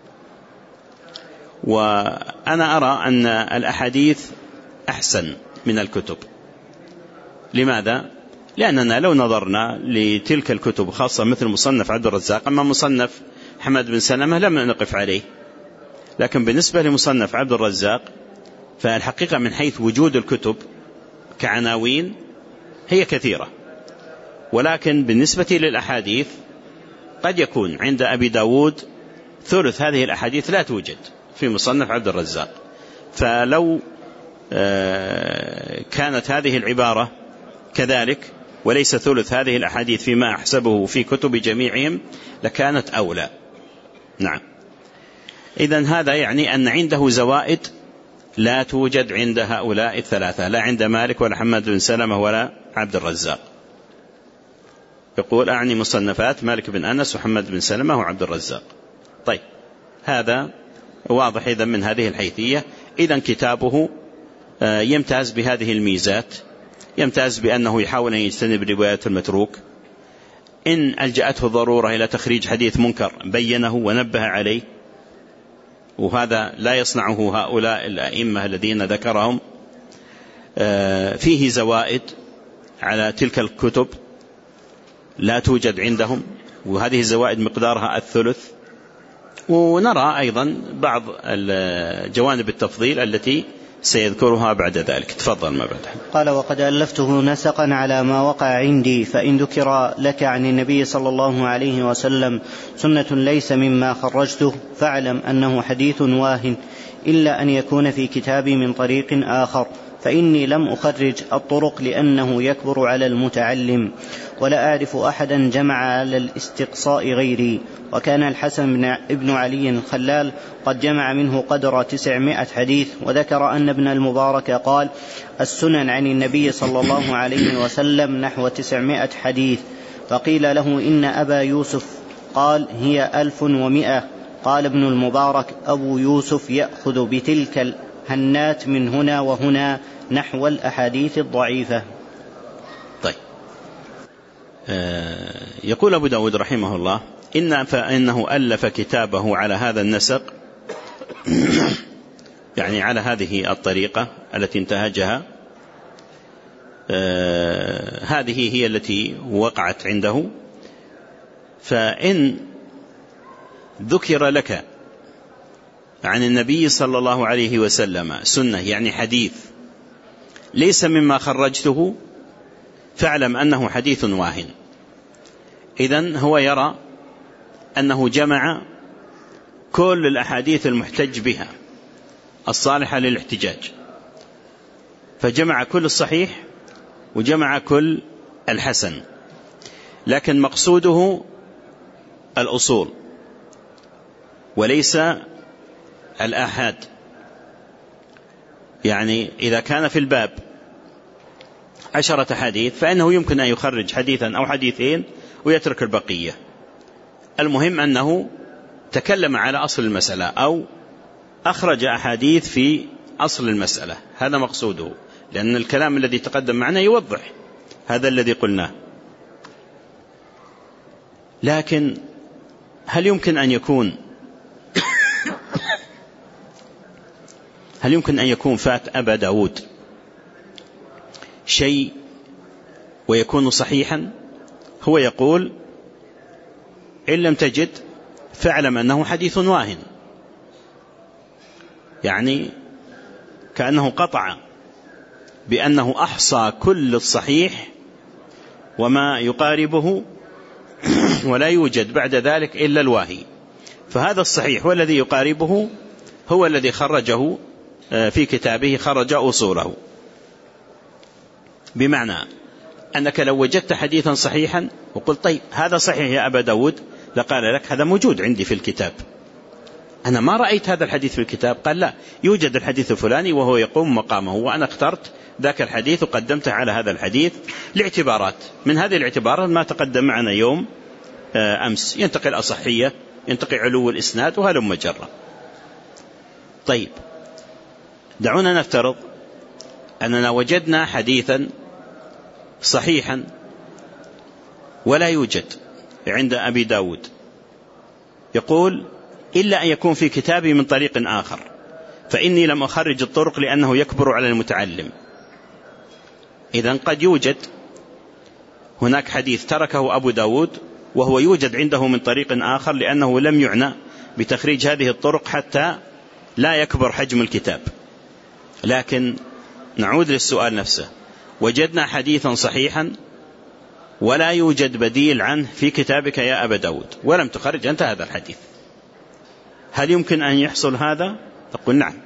وأنا أرى أن الأحاديث أحسن من الكتب. لماذا؟ لأننا لو نظرنا لتلك الكتب خاصة مثل مصنف عبد الرزاق، أما مصنف حماد بن سلمة لم نقف عليه، لكن بالنسبة لمصنف عبد الرزاق فالحقيقة من حيث وجود الكتب كعناوين هي كثيرة، ولكن بالنسبة للأحاديث قد يكون عند أبي داود ثلث هذه الأحاديث لا توجد في مصنف عبد الرزاق. فلو كانت هذه العبارة كذلك وليس ثلث هذه الأحاديث فيما أحسبه في كتب جميعهم لكانت أولى. نعم. إذن هذا يعني أن عنده زوائد لا توجد عند هؤلاء الثلاثة، لا عند مالك ولا حماد بن سلمة ولا عبد الرزاق. يقول أعني مصنفات مالك بن أنس وحماد بن سلمة وعبد الرزاق. طيب، هذا واضح إذن من هذه الحيثية. إذن كتابه يمتاز بهذه الميزات، يمتاز بأنه يحاول أن يجتنب روايات المتروك، إن ألجأته ضرورة إلى تخريج حديث منكر بينه ونبه عليه، وهذا لا يصنعه هؤلاء الأئمة الذين ذكرهم. فيه زوائد على تلك الكتب لا توجد عندهم، وهذه الزوائد مقدارها الثلث. ونرى أيضا بعض جوانب التفضيل التي سيذكرها بعد ذلك. تفضل ما بعد. قال: وقد ألفته نسقا على ما وقع عندي، فإن ذكر لك عن النبي صلى الله عليه وسلم سنة ليس مما خرجته فاعلم أنه حديث واهن، إلا أن يكون في كتابي من طريق آخر، فإني لم أخرج الطرق لأنه يكبر على المتعلم، ولا أعرف أحدا جمع على الاستقصاء غيري. وكان الحسن بن علي الخلال قد جمع منه قدر 900 حديث. وذكر أن ابن المبارك قال: السنن عن النبي صلى الله عليه وسلم نحو 900 حديث. فقيل له: إن أبا يوسف قال: هي 1100. قال ابن المبارك: أبو يوسف يأخذ بتلك الهنات من هنا وهنا نحو الأحاديث الضعيفة. طيب، يقول أبو داود رحمه الله: فإنه ألف كتابه على هذا النسق، يعني على هذه الطريقة التي انتهجها، هذه هي التي وقعت عنده. فإن ذكر لك عن النبي صلى الله عليه وسلم سنة، يعني حديث ليس مما خرجته، فاعلم أنه حديث واهن. إذن هو يرى أنه جمع كل الأحاديث المحتج بها الصالحة للاحتجاج، فجمع كل الصحيح وجمع كل الحسن، لكن مقصوده الأصول وليس الآحاد. يعني إذا كان في الباب 10 حديث فإنه يمكن أن يخرج حديثا أو حديثين ويترك البقية. المهم أنه تكلم على أصل المسألة أو أخرج أحاديث في أصل المسألة، هذا مقصوده، لأن الكلام الذي تقدم معنا يوضح هذا الذي قلناه. لكن هل يمكن أن يكون فات أبا داود شيء ويكون صحيحا؟ هو يقول: إن لم تجد فاعلم أنه حديث واهن، يعني كأنه قطع بأنه أحصى كل الصحيح وما يقاربه، ولا يوجد بعد ذلك إلا الواهي. فهذا الصحيح والذي يقاربه هو الذي خرجه في كتابه، خرج أصوله. بمعنى أنك لو وجدت حديثا صحيحا وقلت طيب هذا صحيح يا أبا داود، لقال لك هذا موجود عندي في الكتاب، أنا ما رأيت هذا الحديث في الكتاب. قال لا، يوجد الحديث الفلاني وهو يقوم مقامه، وأنا اخترت ذاك الحديث وقدمته على هذا الحديث لاعتبارات. من هذه الاعتبارات ما تقدم معنا يوم أمس، ينتقي الأصحية، ينتقي علو الإسناد، وهلم جرا. طيب دعونا نفترض أننا وجدنا حديثا صحيحا ولا يوجد عند أبي داود، يقول إلا أن يكون في كتابي من طريق آخر، فإني لم أخرج الطرق لأنه يكبر على المتعلم. إذن قد يوجد هناك حديث تركه أبو داود وهو يوجد عنده من طريق آخر، لأنه لم يعنى بتخريج هذه الطرق حتى لا يكبر حجم الكتاب. لكن نعود للسؤال نفسه، وجدنا حديثا صحيحا ولا يوجد بديل عنه في كتابك يا أبا داود، ولم تخرج أنت هذا الحديث، هل يمكن أن يحصل هذا؟ تقول نعم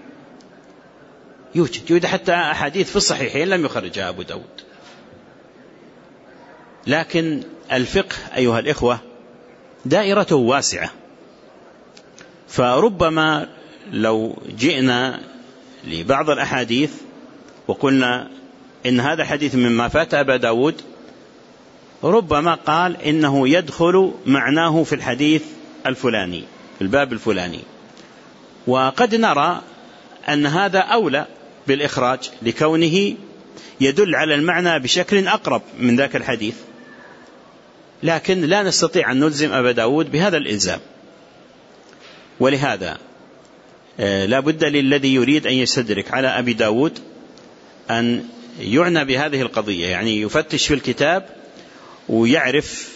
يوجد حتى أحاديث في الصحيحين لم يخرجها أبو داود. لكن الفقه أيها الإخوة دائرته واسعة، فربما لو جئنا لبعض الأحاديث وقلنا إن هذا الحديث مما فات أبا داود، ربما قال إنه يدخل معناه في الحديث الفلاني في الباب الفلاني، وقد نرى أن هذا أولى بالإخراج لكونه يدل على المعنى بشكل أقرب من ذاك الحديث، لكن لا نستطيع أن نلزم أبا داود بهذا الإلزام. ولهذا لا بد للذي يريد أن يستدرك على أبي داود أن يعنى بهذه القضية، يعني يفتش في الكتاب ويعرف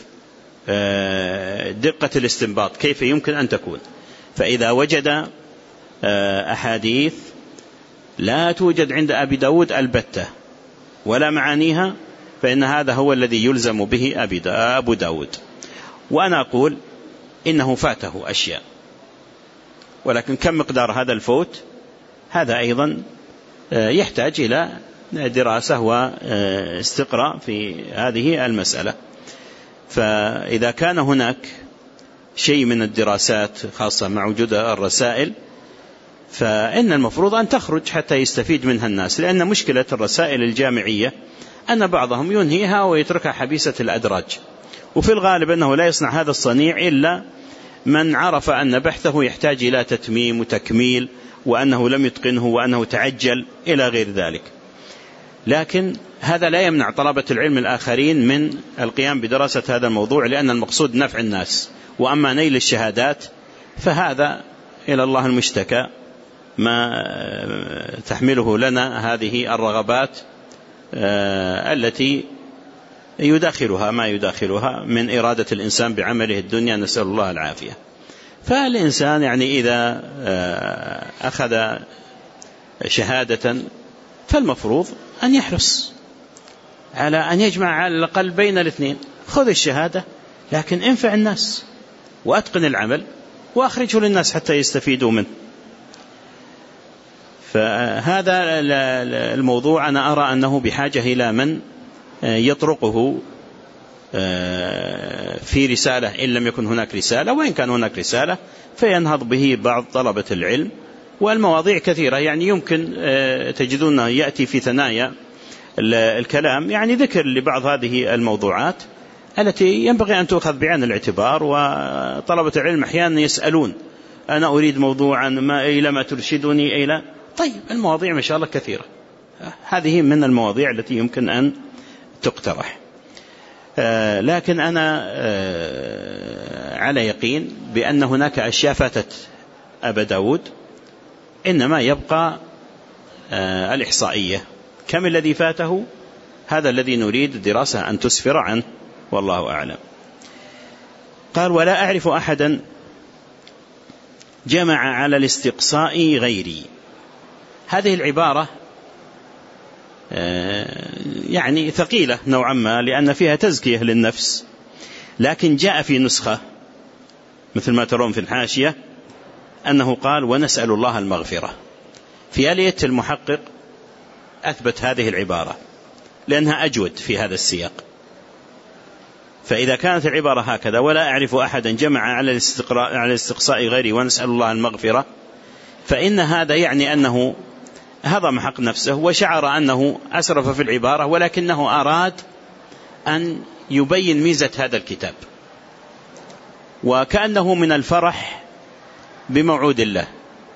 دقة الاستنباط كيف يمكن أن تكون. فإذا وجد أحاديث لا توجد عند أبي داود البتة ولا معانيها، فإن هذا هو الذي يلزم به أبو داود. وأنا أقول إنه فاته أشياء، ولكن كم مقدار هذا الفوت؟ هذا أيضا يحتاج إلى دراسة واستقراء في هذه المسألة. فإذا كان هناك شيء من الدراسات خاصة مع وجود الرسائل، فإن المفروض أن تخرج حتى يستفيد منها الناس، لأن مشكلة الرسائل الجامعية أن بعضهم ينهيها ويتركها حبيسة الأدراج، وفي الغالب أنه لا يصنع هذا الصنيع إلا من عرف أن بحثه يحتاج إلى تتميم وتكميل، وأنه لم يتقنه وأنه تعجل إلى غير ذلك. لكن هذا لا يمنع طلبة العلم الآخرين من القيام بدراسة هذا الموضوع، لأن المقصود نفع الناس. وأما نيل الشهادات فهذا إلى الله المشتكى، ما تحمله لنا هذه الرغبات التي يداخلها ما يداخلها من إرادة الإنسان بعمله الدنيا، نسأل الله العافية. فالإنسان يعني إذا أخذ شهادة فالمفروض أن يحرص على أن يجمع على الأقل بين الاثنين، خذ الشهادة لكن انفع الناس وأتقن العمل وأخرجه للناس حتى يستفيدوا منه. فهذا الموضوع أنا أرى أنه بحاجة إلى من يطرقه في رسالة إن لم يكن هناك رسالة، وإن كان هناك رسالة فينهض به بعض طلبة العلم. والمواضيع كثيرة، يعني يمكن تجدون يأتي في ثنايا الكلام يعني ذكر لبعض هذه الموضوعات التي ينبغي أن تؤخذ بعين الاعتبار. وطلبة العلم أحيانا يسألون أنا أريد موضوعا إلى ما ترشدني إلى. طيب المواضيع ما شاء الله كثيرة، هذه من المواضيع التي يمكن أن تقترح. لكن أنا على يقين بأن هناك أشياء فاتت أبا داود، إنما يبقى الإحصائية كم الذي فاته، هذا الذي نريد الدراسة أن تسفر عنه، والله أعلم. قال ولا أعرف أحدا جمع على الاستقصاء غيري. هذه العبارة يعني ثقيلة نوعا ما، لأن فيها تزكية للنفس، لكن جاء في نسخة مثل ما ترون في الحاشية أنه قال ونسأل الله المغفرة. في آلية المحقق أثبت هذه العبارة لأنها أجود في هذا السياق. فإذا كانت العبارة هكذا ولا أعرف أحدا جمع على الاستقصاء غيري ونسأل الله المغفرة، فإن هذا يعني أنه هضم حق نفسه وشعر أنه أسرف في العبارة، ولكنه أراد أن يبين ميزة هذا الكتاب، وكأنه من الفرح بموعود الله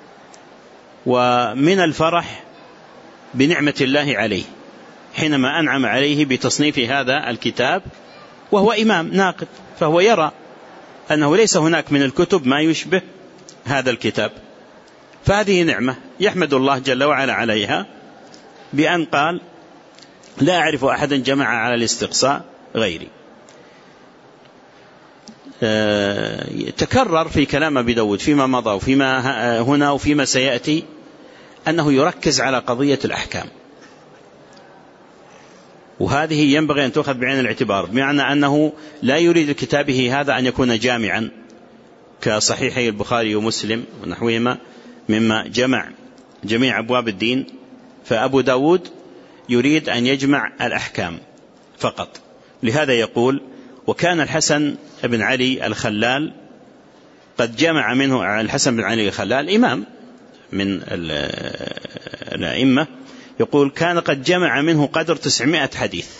ومن الفرح بنعمة الله عليه حينما أنعم عليه بتصنيف هذا الكتاب، وهو إمام ناقد، فهو يرى أنه ليس هناك من الكتب ما يشبه هذا الكتاب. فهذه نعمة يحمد الله جل وعلا عليها بأن قال لا أعرف أحدا جمع على الاستقصاء غيري. تكرر في كلام أبي داود فيما مضى وفيما هنا وفيما سيأتي أنه يركز على قضية الأحكام، وهذه ينبغي أن تأخذ بعين الاعتبار، بمعنى أنه لا يريد كتابه هذا أن يكون جامعا كصحيحي البخاري ومسلم ونحوهما مما جمع جميع أبواب الدين. فأبو داود يريد أن يجمع الأحكام فقط. لهذا يقول وكان الحسن بن علي الخلال قد جمع منه، الحسن بن علي الخلال إمام من الأئمة، يقول كان قد جمع منه قدر 900 حديث.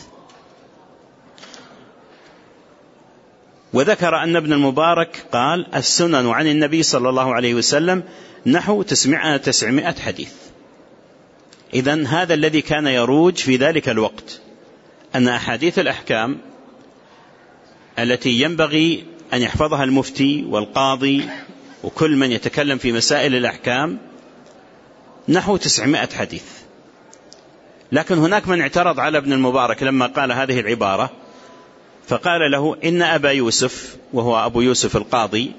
وذكر أن ابن المبارك قال السنن عن النبي صلى الله عليه وسلم نحو 900 حديث. إذن هذا الذي كان يروج في ذلك الوقت، أن أحاديث الأحكام التي ينبغي أن يحفظها المفتي والقاضي وكل من يتكلم في مسائل الأحكام نحو 900 حديث. لكن هناك من اعترض على ابن المبارك لما قال هذه العبارة، فقال له إن أبا يوسف، وهو أبو يوسف القاضي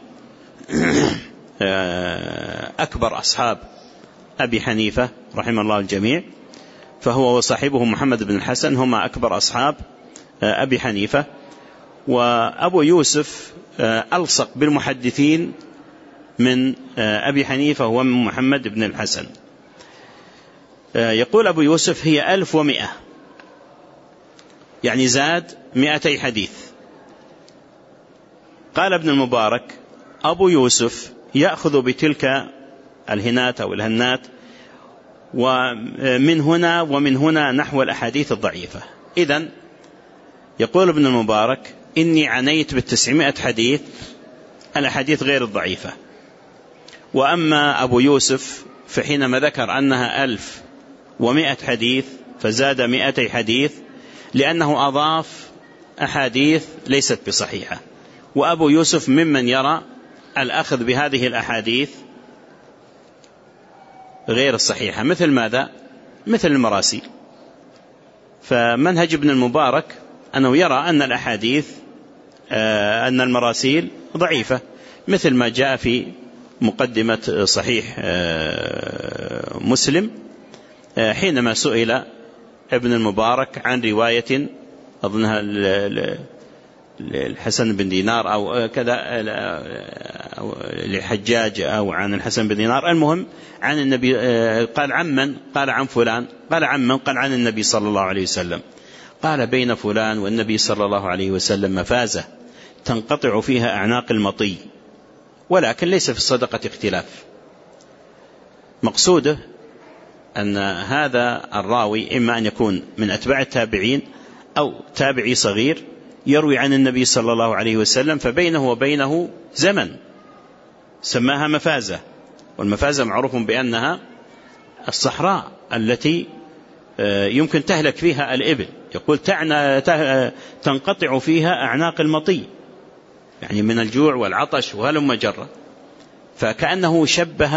أكبر أصحاب أبي حنيفة رحمه الله الجميع، فهو وصاحبه محمد بن الحسن هما أكبر أصحاب أبي حنيفة، وأبو يوسف ألصق بالمحدثين من أبي حنيفة ومن محمد بن الحسن. يقول أبو يوسف هي 1100، يعني زاد 200 حديث. قال ابن المبارك أبو يوسف يأخذ بتلك الهنات أو الهنات ومن هنا ومن هنا نحو الأحاديث الضعيفة. إذن يقول ابن المبارك إني عنيت بال900 حديث الأحاديث غير الضعيفة، وأما أبو يوسف فحينما ذكر أنها 1100 حديث فزاد 200 حديث لأنه أضاف أحاديث ليست بصحيحة. وأبو يوسف ممن يرى الأخذ بهذه الأحاديث غير الصحيحة، مثل ماذا؟ مثل المراسيل. فمنهج ابن المبارك أنه يرى أن الأحاديث أن المراسيل ضعيفة، مثل ما جاء في مقدمة صحيح مسلم حينما سئل ابن المبارك عن رواية أظنها الحسن بن دينار أو كذا أو لحجاج أو عن الحسن بن دينار، المهم عن النبي، قال عمن؟ قال عن فلان. قال عمن؟ قال عن النبي صلى الله عليه وسلم. قال بين فلان والنبي صلى الله عليه وسلم مفازة تنقطع فيها أعناق المطي، ولكن ليس في الصدقة اختلاف. مقصوده أن هذا الراوي إما أن يكون من أتباع التابعين أو تابعي صغير يروي عن النبي صلى الله عليه وسلم، فبينه وبينه زمن سماها مفازة. والمفازة معروف بأنها الصحراء التي يمكن تهلك فيها الإبل، يقول تنقطع فيها أعناق المطي، يعني من الجوع والعطش وهلم جرة. فكأنه شبه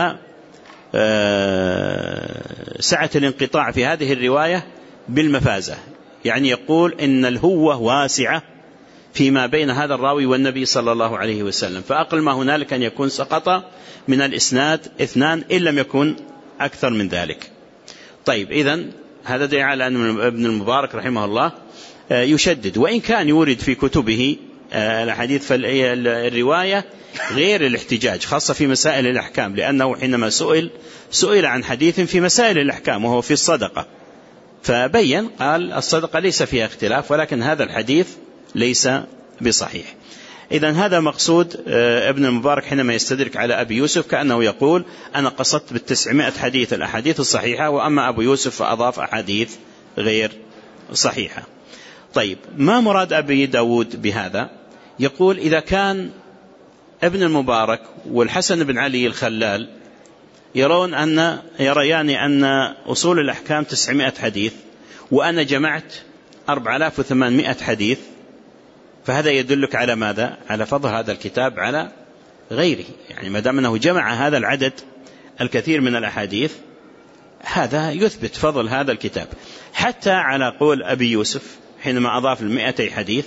سعة الانقطاع في هذه الرواية بالمفازة، يعني يقول إن الهوة واسعة فيما بين هذا الراوي والنبي صلى الله عليه وسلم، فأقل ما هنالك أن يكون سقط من الإسناد 2 إن لم يكن أكثر من ذلك. طيب، إذن هذا دليل على أن ابن المبارك رحمه الله يشدد، وإن كان يورد في كتبه الأحاديث، فالرواية غير الاحتجاج، خاصة في مسائل الأحكام، لأنه حينما سئل عن حديث في مسائل الأحكام وهو في الصدقة، فبين قال الصدقة ليس فيها اختلاف، ولكن هذا الحديث ليس بصحيح. إذن هذا مقصود ابن المبارك حينما يستدرك على أبي يوسف، كأنه يقول أنا قصدت بال900 حديث الأحاديث الصحيحة، وأما أبو يوسف فأضاف أحاديث غير صحيحة. طيب، ما مراد أبي داود بهذا؟ يقول إذا كان ابن المبارك والحسن بن علي الخلال يريان أن أصول الأحكام 900 حديث، وأنا جمعت 4800 حديث، فهذا يدلك على ماذا؟ على فضل هذا الكتاب على غيره. يعني ما دام أنه جمع هذا العدد الكثير من الأحاديث، هذا يثبت فضل هذا الكتاب. حتى على قول أبي يوسف حينما أضاف 200 حديث،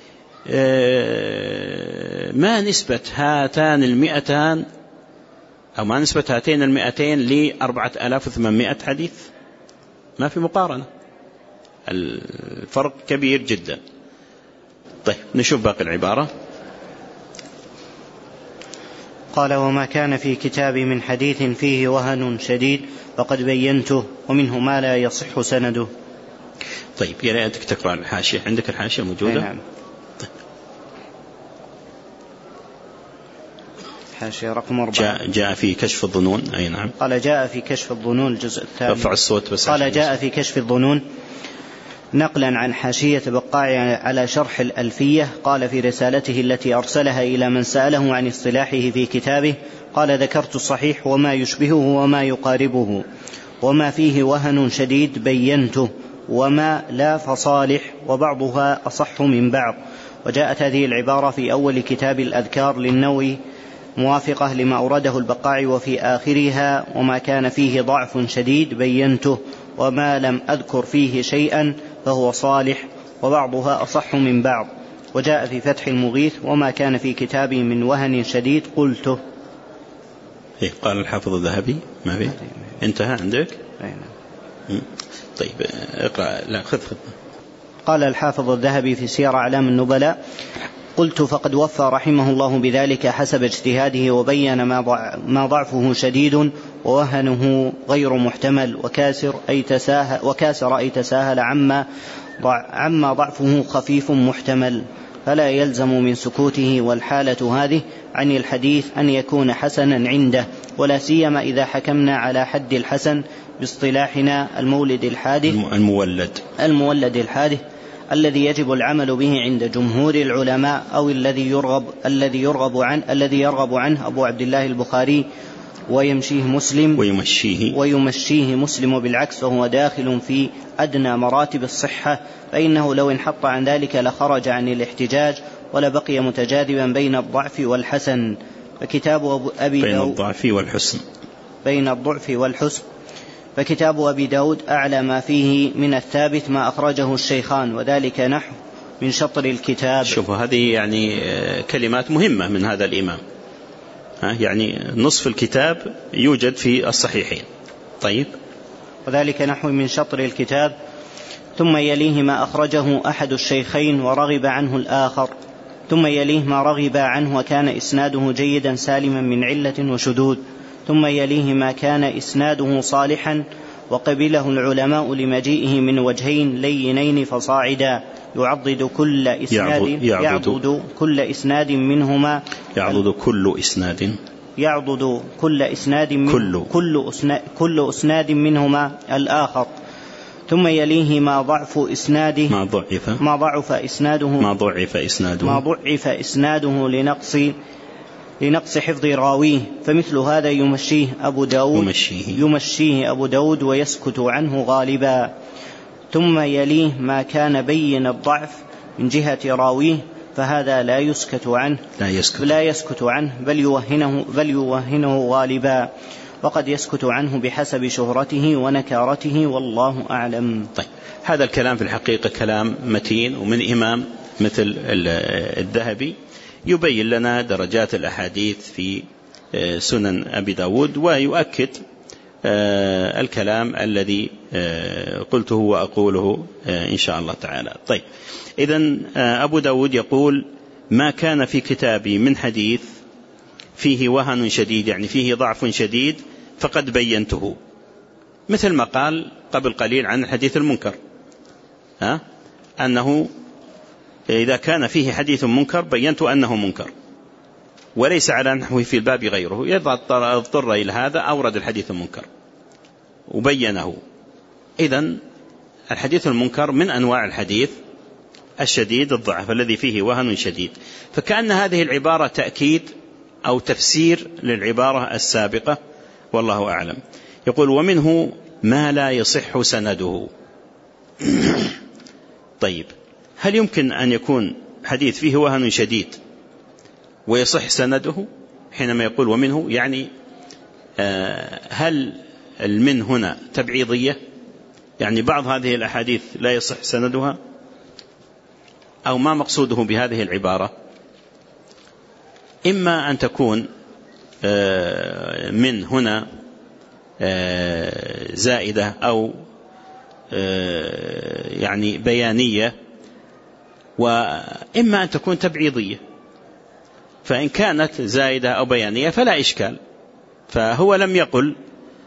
ما نسبة هاتان 200 أو ما نسبة هاتين 200 ل 4800 حديث؟ ما في مقارنة، الفرق كبير جدا. طيب، نشوف باقي العبارة. قال: وما كان في كتابي من حديث فيه وهن شديد فقد بينته، ومنه ما لا يصح سنده. طيب، يا ريتك تقرأ الحاشية، عندك الحاشية موجودة؟ نعم. طيب. حاشية رقم 4. جاء في كشف الظنون. أي نعم. قال: جاء في كشف الظنون الجزء الثاني. رفع الصوت بس. قال: جاء في كشف الظنون نقلا عن حاشية بقاع على شرح الألفية، قال في رسالته التي أرسلها إلى من سأله عن اصطلاحه في كتابه، قال: ذكرت الصحيح وما يشبهه وما يقاربه، وما فيه وهن شديد بينته، وما لا فصالح، وبعضها أصح من بعض. وجاءت هذه العبارة في أول كتاب الأذكار للنووي موافقة لما أورده البقاع، وفي آخرها: وما كان فيه ضعف شديد بينته، وما لم أذكر فيه شيئا فهو صالح، وبعضها أصح من بعض. وجاء في فتح المغيث: وما كان في كتابي من وهن شديد قلته. قال الحافظ الذهبي ما في. انتهى عندك؟ طيب، اقرأ. لا، خذ. قال الحافظ الذهبي في سير أعلام النبلاء: قلت: فقد وفى رحمه الله بذلك حسب اجتهاده، وبين ما ضعفه شديد ووهنه غير محتمل، وكاسر أي تساهل عما ضعفه خفيف محتمل، فلا يلزم من سكوته والحالة هذه عن الحديث أن يكون حسنا عنده، ولا سيما إذا حكمنا على حد الحسن باصطلاحنا المولد الحادث المولد الحادث الذي يجب العمل به عند جمهور العلماء، أو الذي يرغب عنه أبو عبد الله البخاري ويمشيه مسلم بالعكس، فهو داخل في أدنى مراتب الصحة، فإنه لو انحط عن ذلك لخرج عن الاحتجاج، ولبقي متجاذبا بين الضعف والحسن. فكتاب أبي بين الضعف والحسن. فكتاب أبي داود أعلى ما فيه من الثابت ما أخرجه الشيخان، وذلك نحو من شطر الكتاب. شوفوا، هذه يعني كلمات مهمة من هذا الإمام. يعني نصف الكتاب يوجد في الصحيحين. طيب، وذلك نحو من شطر الكتاب. ثم يليه ما أخرجه أحد الشيخين ورغب عنه الآخر، ثم يليه ما رغب عنه وكان إسناده جيدا سالما من علة وشذوذ، ثم يليه ما كان إسناده صالحا وقبله العلماء لمجيئه من وجهين لينين فصاعدا، يعضد كل كل إسناد منهما الآخر، ثم يليه ما ضعف إسناده لنقص حفظ راويه، فمثل هذا يمشيه أبو داود ويسكت عنه غالبا. ثم يليه ما كان بين الضعف من جهة راويه، فهذا لا يسكت عنه بل يوهنه غالبا، وقد يسكت عنه بحسب شهرته ونكارته، والله أعلم. طيب، هذا الكلام في الحقيقة كلام متين، ومن إمام مثل الذهبي يبين لنا درجات الأحاديث في سنن أبي داود، ويؤكد الكلام الذي قلته وأقوله إن شاء الله تعالى. طيب، إذن أبو داود يقول ما كان في كتابي من حديث فيه وهن شديد، يعني فيه ضعف شديد، فقد بينته، مثل ما قال قبل قليل عن الحديث المنكر، أنه إذا كان فيه حديث منكر بينت أنه منكر، وليس على نحوه في الباب غيره. إذا اضطر إلى هذا أورد الحديث المنكر وبينه. إذن الحديث المنكر من أنواع الحديث الشديد الضعف الذي فيه وهن شديد. فكأن هذه العبارة تأكيد أو تفسير للعبارة السابقة، والله أعلم. يقول: ومنه ما لا يصح سنده. طيب، هل يمكن أن يكون حديث فيه وهن شديد ويصح سنده؟ حينما يقول ومنه، يعني هل المن هنا تبعيضية، يعني بعض هذه الأحاديث لا يصح سندها، أو ما مقصوده بهذه العبارة؟ إما أن تكون من هنا زائدة أو يعني بيانية، وإما أن تكون تبعيضية. فإن كانت زائدة أو بيانية فلا إشكال، فهو لم يقل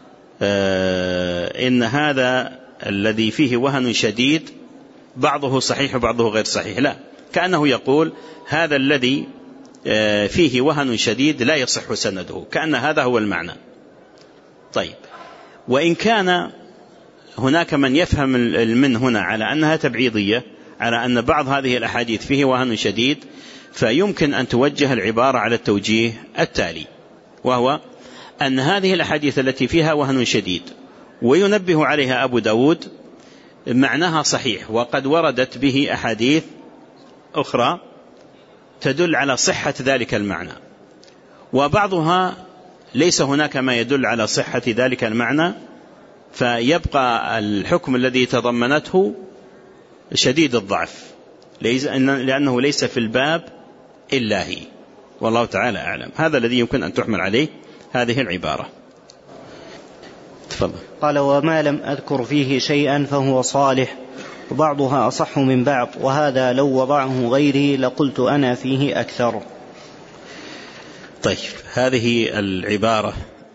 إن هذا الذي فيه وهن شديد بعضه صحيح وبعضه غير صحيح، لا، كأنه يقول هذا الذي فيه وهن شديد لا يصح سنده، كأن هذا هو المعنى. طيب، وإن كان هناك من يفهم من هنا على أنها تبعيضية، على أن بعض هذه الأحاديث فيه وهن شديد، فيمكن أن توجه العبارة على التوجيه التالي، وهو أن هذه الأحاديث التي فيها وهن شديد وينبه عليها أبو داود معناها صحيح، وقد وردت به أحاديث أخرى تدل على صحة ذلك المعنى، وبعضها ليس هناك ما يدل على صحة ذلك المعنى، فيبقى الحكم الذي تضمنته شديد الضعف، لأنه ليس في الباب إلا هي، والله تعالى أعلم. هذا الذي يمكن أن تحمل عليه هذه العبارة. تفضل. قال: وما لم أذكر فيه شيئا فهو صالح، وبعضها أصح من بعض، وهذا لو وضعه غيري لقلت أنا فيه أكثر. طيب، هذه العبارة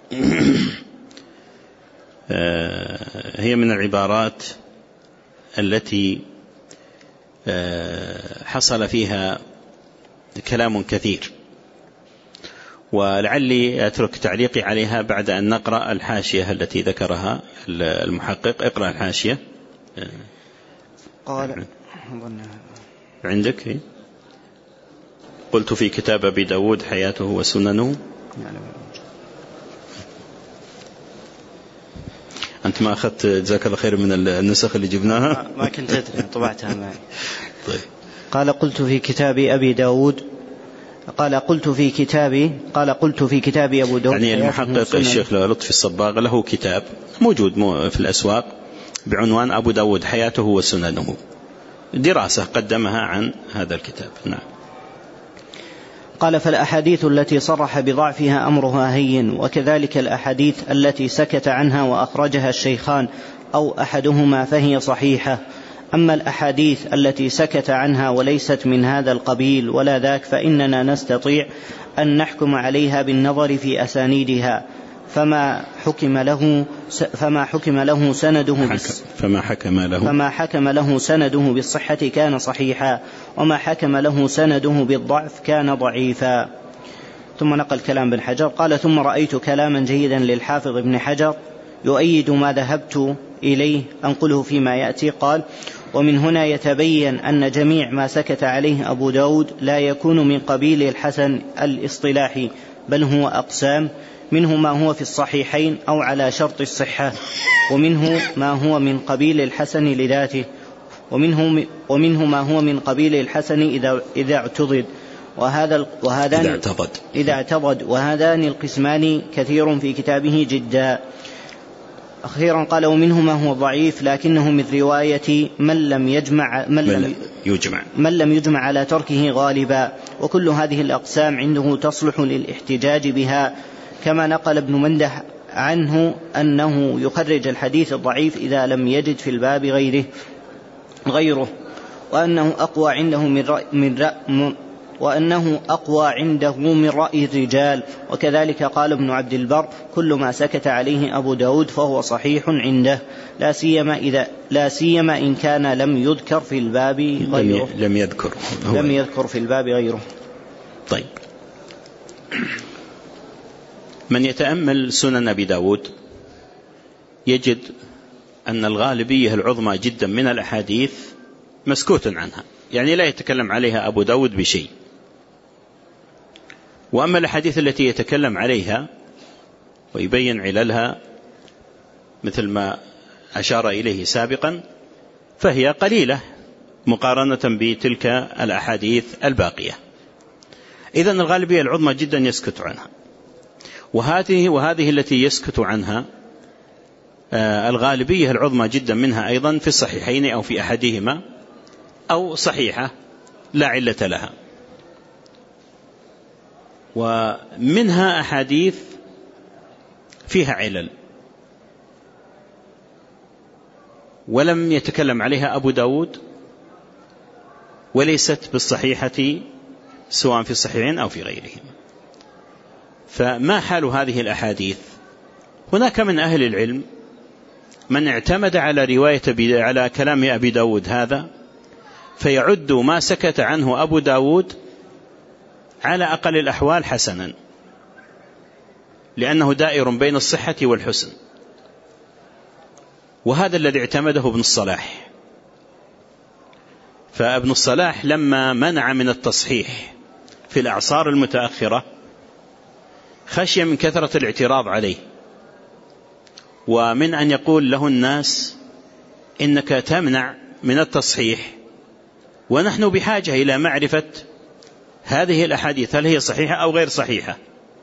هي من العبارات التي حصل فيها كلام كثير، ولعلي أترك تعليقي عليها بعد أن نقرأ الحاشية التي ذكرها المحقق. اقرأ الحاشية. قال عندك؟ قلت في كتاب أبي داود حياته وسننه. أنت ما أخذت جزاك الله خير من النسخ اللي جبناها؟ ما كنت أدري، طبعتها معي. طيب. قال: قلت في كتاب أبي داود، قال قلت في كتاب أبو داود. يعني المحقق الشيخ لطفي الصباغ له كتاب موجود في الأسواق بعنوان أبو داود حياته وسننه، دراسة قدمها عن هذا الكتاب. نعم. قال: فالأحاديث التي صرح بضعفها أمرها هين، وكذلك الأحاديث التي سكت عنها وأخرجها الشيخان أو أحدهما فهي صحيحة. أما الأحاديث التي سكت عنها وليست من هذا القبيل ولا ذاك، فإننا نستطيع أن نحكم عليها بالنظر في أسانيدها، فما حكم له سنده بالصحة كان صحيحا، وما حكم له سنده بالضعف كان ضعيفا. ثم نقل كلام ابن حجر. قال: ثم رأيت كلاما جيدا للحافظ ابن حجر يؤيد ما ذهبت إليه أنقله فيما يأتي. قال: ومن هنا يتبين أن جميع ما سكت عليه أبو داود لا يكون من قبيل الحسن الاصطلاحي، بل هو أقسام، منه ما هو في الصحيحين أو على شرط الصحة، ومنه ما هو من قبيل الحسن لذاته، ومنه ما هو من قبيل الحسن إذا اعتضد، إذا اعتضد، وهذان القسمان كثير في كتابه جدا. أخيرا قال: ومنه ما هو ضعيف لكنه من رواية من لم يجمع على تركه غالبا، وكل هذه الأقسام عنده تصلح للاحتجاج بها، كما نقل ابن منده عنه أنه يخرج الحديث الضعيف إذا لم يجد في الباب غيره، وأنه أقوى عنده وأنه أقوى عنده من رأي الرجال. وكذلك قال ابن عبد البر: كل ما سكت عليه أبو داود فهو صحيح عنده، لا سيما إن كان لم يذكر في الباب غيره. لم يذكر في الباب غيره. طيب، من يتأمل سنن أبي داود يجد أن الغالبية العظمى جدا من الأحاديث مسكوت عنها، يعني لا يتكلم عليها أبو داود بشيء. وأما الأحاديث التي يتكلم عليها ويبين عللها مثل ما أشار إليه سابقا فهي قليلة مقارنة بتلك الأحاديث الباقية. إذن الغالبية العظمى جدا يسكت عنها، وهذه التي يسكت عنها الغالبية العظمى جدا منها أيضا في الصحيحين أو في أحدهما، أو صحيحة لا علة لها. ومنها أحاديث فيها علل ولم يتكلم عليها أبو داود وليست بالصحيحة سواء في الصحيحين أو في غيرهم. فما حال هذه الأحاديث؟ هناك من أهل العلم من اعتمد على كلام أبي داود هذا فيعد ما سكت عنه أبو داود على أقل الأحوال حسنا، لأنه دائر بين الصحة والحسن. وهذا الذي اعتمده ابن الصلاح. فابن الصلاح لما منع من التصحيح في الأعصار المتأخرة خشي من كثرة الاعتراض عليه، ومن أن يقول له الناس إنك تمنع من التصحيح ونحن بحاجة إلى معرفة هذه الأحاديث هل هي صحيحة أو غير صحيحة.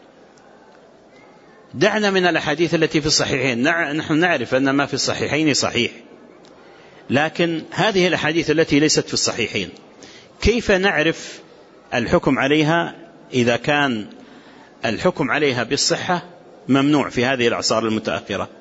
دعنا من الأحاديث التي في الصحيحين، نحن نعرف أن ما في الصحيحين صحيح، لكن هذه الأحاديث التي ليست في الصحيحين كيف نعرف الحكم عليها إذا كان الحكم عليها بالصحة ممنوع في هذه الأعصار المتأخرة؟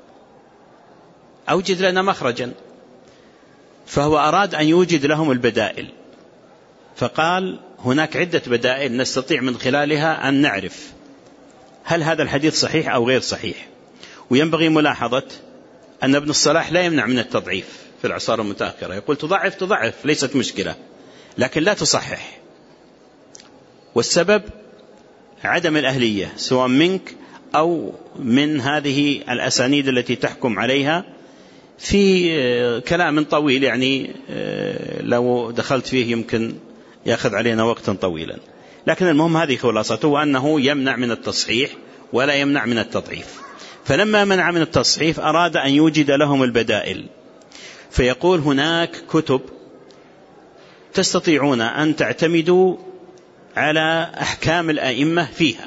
أوجد لنا مخرجا. فهو أراد أن يوجد لهم البدائل، فقال هناك عدة بدائل نستطيع من خلالها أن نعرف هل هذا الحديث صحيح أو غير صحيح. وينبغي ملاحظة أن ابن الصلاح لا يمنع من التضعيف في الأعصار المتأخرة، يقول تضعف ليست مشكلة، لكن لا تصحح. والسبب عدم الأهلية سواء منك أو من هذه الأسانيد التي تحكم عليها في كلام طويل، يعني لو دخلت فيه يمكن يأخذ علينا وقتا طويلا. لكن المهم هذه خلاصته، أنه يمنع من التصحيح ولا يمنع من التضعيف. فلما منع من التصحيف أراد أن يوجد لهم البدائل، فيقول هناك كتب تستطيعون أن تعتمدوا على أحكام الأئمة فيها.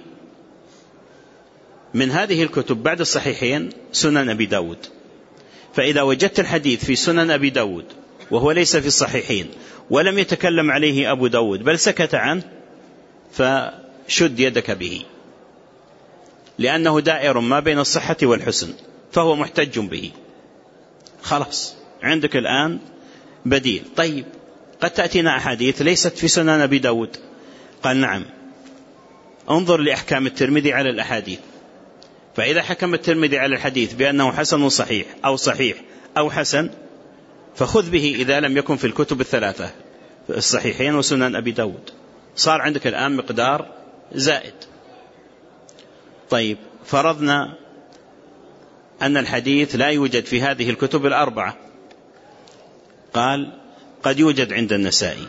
من هذه الكتب بعد الصحيحين سنن أبي داود، فإذا وجدت الحديث في سنن أبي داود وهو ليس في الصحيحين ولم يتكلم عليه أبو داود بل سكت عنه فشد يدك به، لأنه دائر ما بين الصحة والحسن فهو محتج به. خلاص عندك الآن بديل. طيب قد تأتينا أحاديث ليست في سنن أبي داود، قال نعم، انظر لأحكام الترمذي على الأحاديث، فإذا حكم الترمذي على الحديث بأنه حسن صحيح أو حسن فخذ به إذا لم يكن في الكتب الثلاثة الصحيحين وسنن أبي داود، صار عندك الآن مقدار زائد. طيب فرضنا أن الحديث لا يوجد في هذه الكتب الأربعة، قال قد يوجد عند النسائي،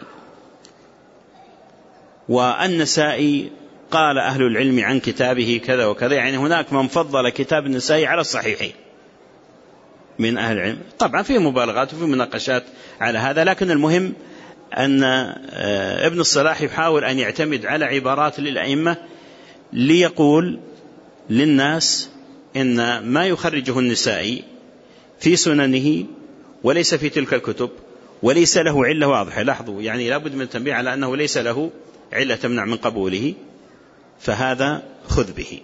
والنسائي قال أهل العلم عن كتابه كذا وكذا، يعني هناك من فضل كتاب النسائي على الصحيحين من أهل العلم. طبعا في مبالغات وفي مناقشات على هذا، لكن المهم أن ابن الصلاح يحاول أن يعتمد على عبارات للأئمة ليقول للناس إن ما يخرجه النسائي في سننه وليس في تلك الكتب وليس له علة واضحة. لاحظوا يعني لابد من التنبيه على أنه ليس له علة تمنع من قبوله، فهذا خذ به.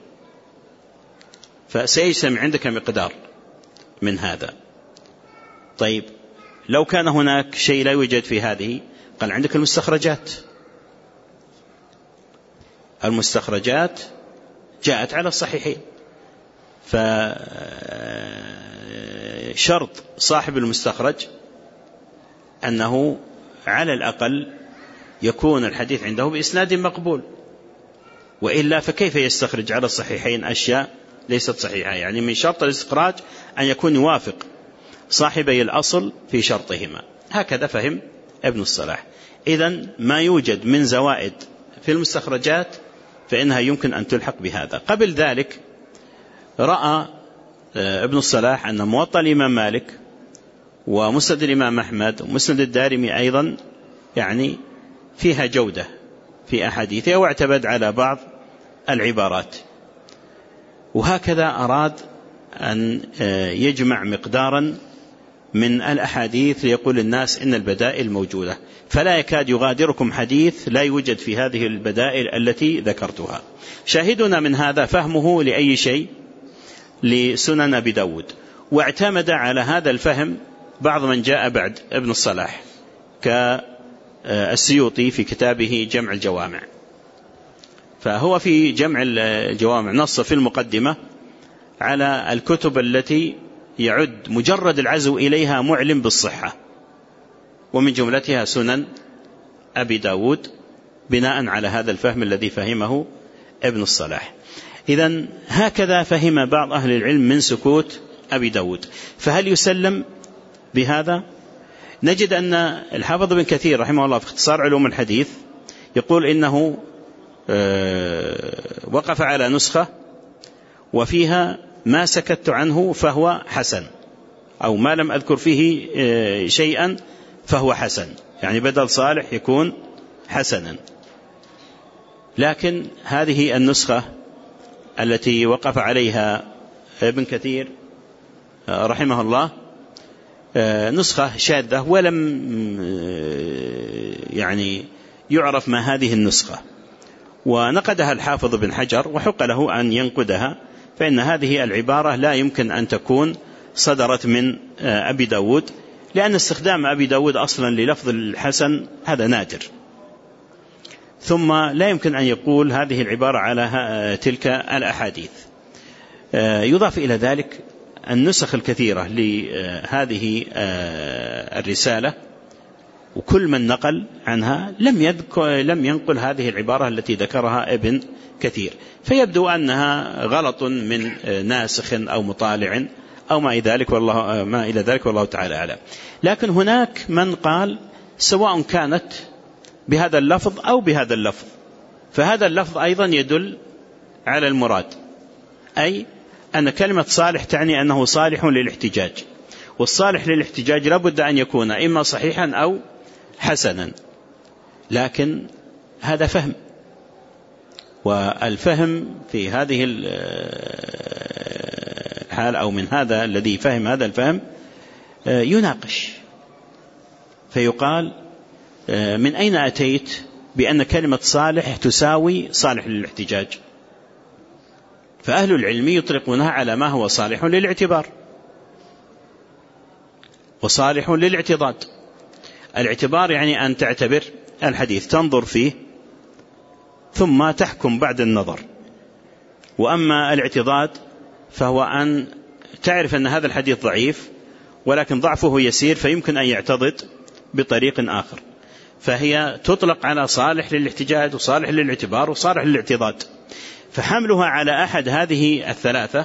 فسيجتمع عندك مقدار من هذا. طيب لو كان هناك شيء لا يوجد في هذه، قال عندك المستخرجات، المستخرجات جاءت على الصحيحين، فشرط صاحب المستخرج أنه على الأقل يكون الحديث عنده بإسناد مقبول، وإلا فكيف يستخرج على الصحيحين أشياء ليست صحيحة؟ يعني من شرط الاستخراج أن يكون يوافق صاحبي الأصل في شرطهما. هكذا فهم ابن الصلاح. إذن ما يوجد من زوائد في المستخرجات فإنها يمكن أن تلحق بهذا. قبل ذلك رأى ابن الصلاح أن موطأ الإمام مالك ومسند الإمام أحمد ومسند الدارمي أيضا يعني فيها جودة في أحاديثها، واعتمد على بعض العبارات، وهكذا أراد أن يجمع مقدارا من الأحاديث ليقول الناس إن البدائل موجودة، فلا يكاد يغادركم حديث لا يوجد في هذه البدائل التي ذكرتها. شاهدنا من هذا فهمه لأي شيء لسنن أبي داود، واعتمد على هذا الفهم بعض من جاء بعد ابن الصلاح كالسيوطي في كتابه جمع الجوامع. فهو في جمع الجوامع نص في المقدمة على الكتب التي يعد مجرد العزو إليها معلم بالصحة، ومن جملتها سنن أبي داود، بناء على هذا الفهم الذي فهمه ابن الصلاح. إذن هكذا فهم بعض أهل العلم من سكوت أبي داود. فهل يسلم بهذا؟ نجد أن الحافظ بن كثير رحمه الله في اختصار علوم الحديث يقول إنه وقف على نسخة وفيها ما سكت عنه فهو حسن، أو ما لم أذكر فيه شيئا فهو حسن، يعني بدل صالح يكون حسنا. لكن هذه النسخة التي وقف عليها ابن كثير رحمه الله نسخة شاذة، ولم يعني يعرف ما هذه النسخة، ونقدها الحافظ بن حجر وحق له أن ينقدها، فإن هذه العبارة لا يمكن أن تكون صدرت من أبي داود، لأن استخدام أبي داود أصلا للفظ الحسن هذا نادر، ثم لا يمكن أن يقول هذه العبارة على تلك الأحاديث. يضاف إلى ذلك النسخ الكثيرة لهذه الرسالة، وكل من نقل عنها لم ينقل هذه العبارة التي ذكرها ابن كثير، فيبدو أنها غلط من ناسخ أو مطالع أو ما إلى ذلك والله تعالى أعلم. لكن هناك من قال سواء كانت بهذا اللفظ أو بهذا اللفظ، فهذا اللفظ أيضا يدل على المراد، أي أن كلمة صالح تعني أنه صالح للاحتجاج، والصالح للاحتجاج لابد أن يكون إما صحيحا أو حسنا. لكن هذا فهم، والفهم في هذه الحال أو من هذا الذي فهم هذا الفهم يناقش، فيقال من أين أتيت بأن كلمة صالح تساوي صالح للاحتجاج؟ فأهل العلم يطلقونها على ما هو صالح للاعتبار وصالح للاعتضاد. الاعتبار يعني أن تعتبر الحديث، تنظر فيه ثم تحكم بعد النظر. وأما الاعتضاد فهو أن تعرف أن هذا الحديث ضعيف ولكن ضعفه يسير، فيمكن أن يعتضد بطريق آخر، فهي تطلق على صالح للاحتجاج وصالح للاعتبار وصالح للاعتضاد. فحملها على أحد هذه الثلاثة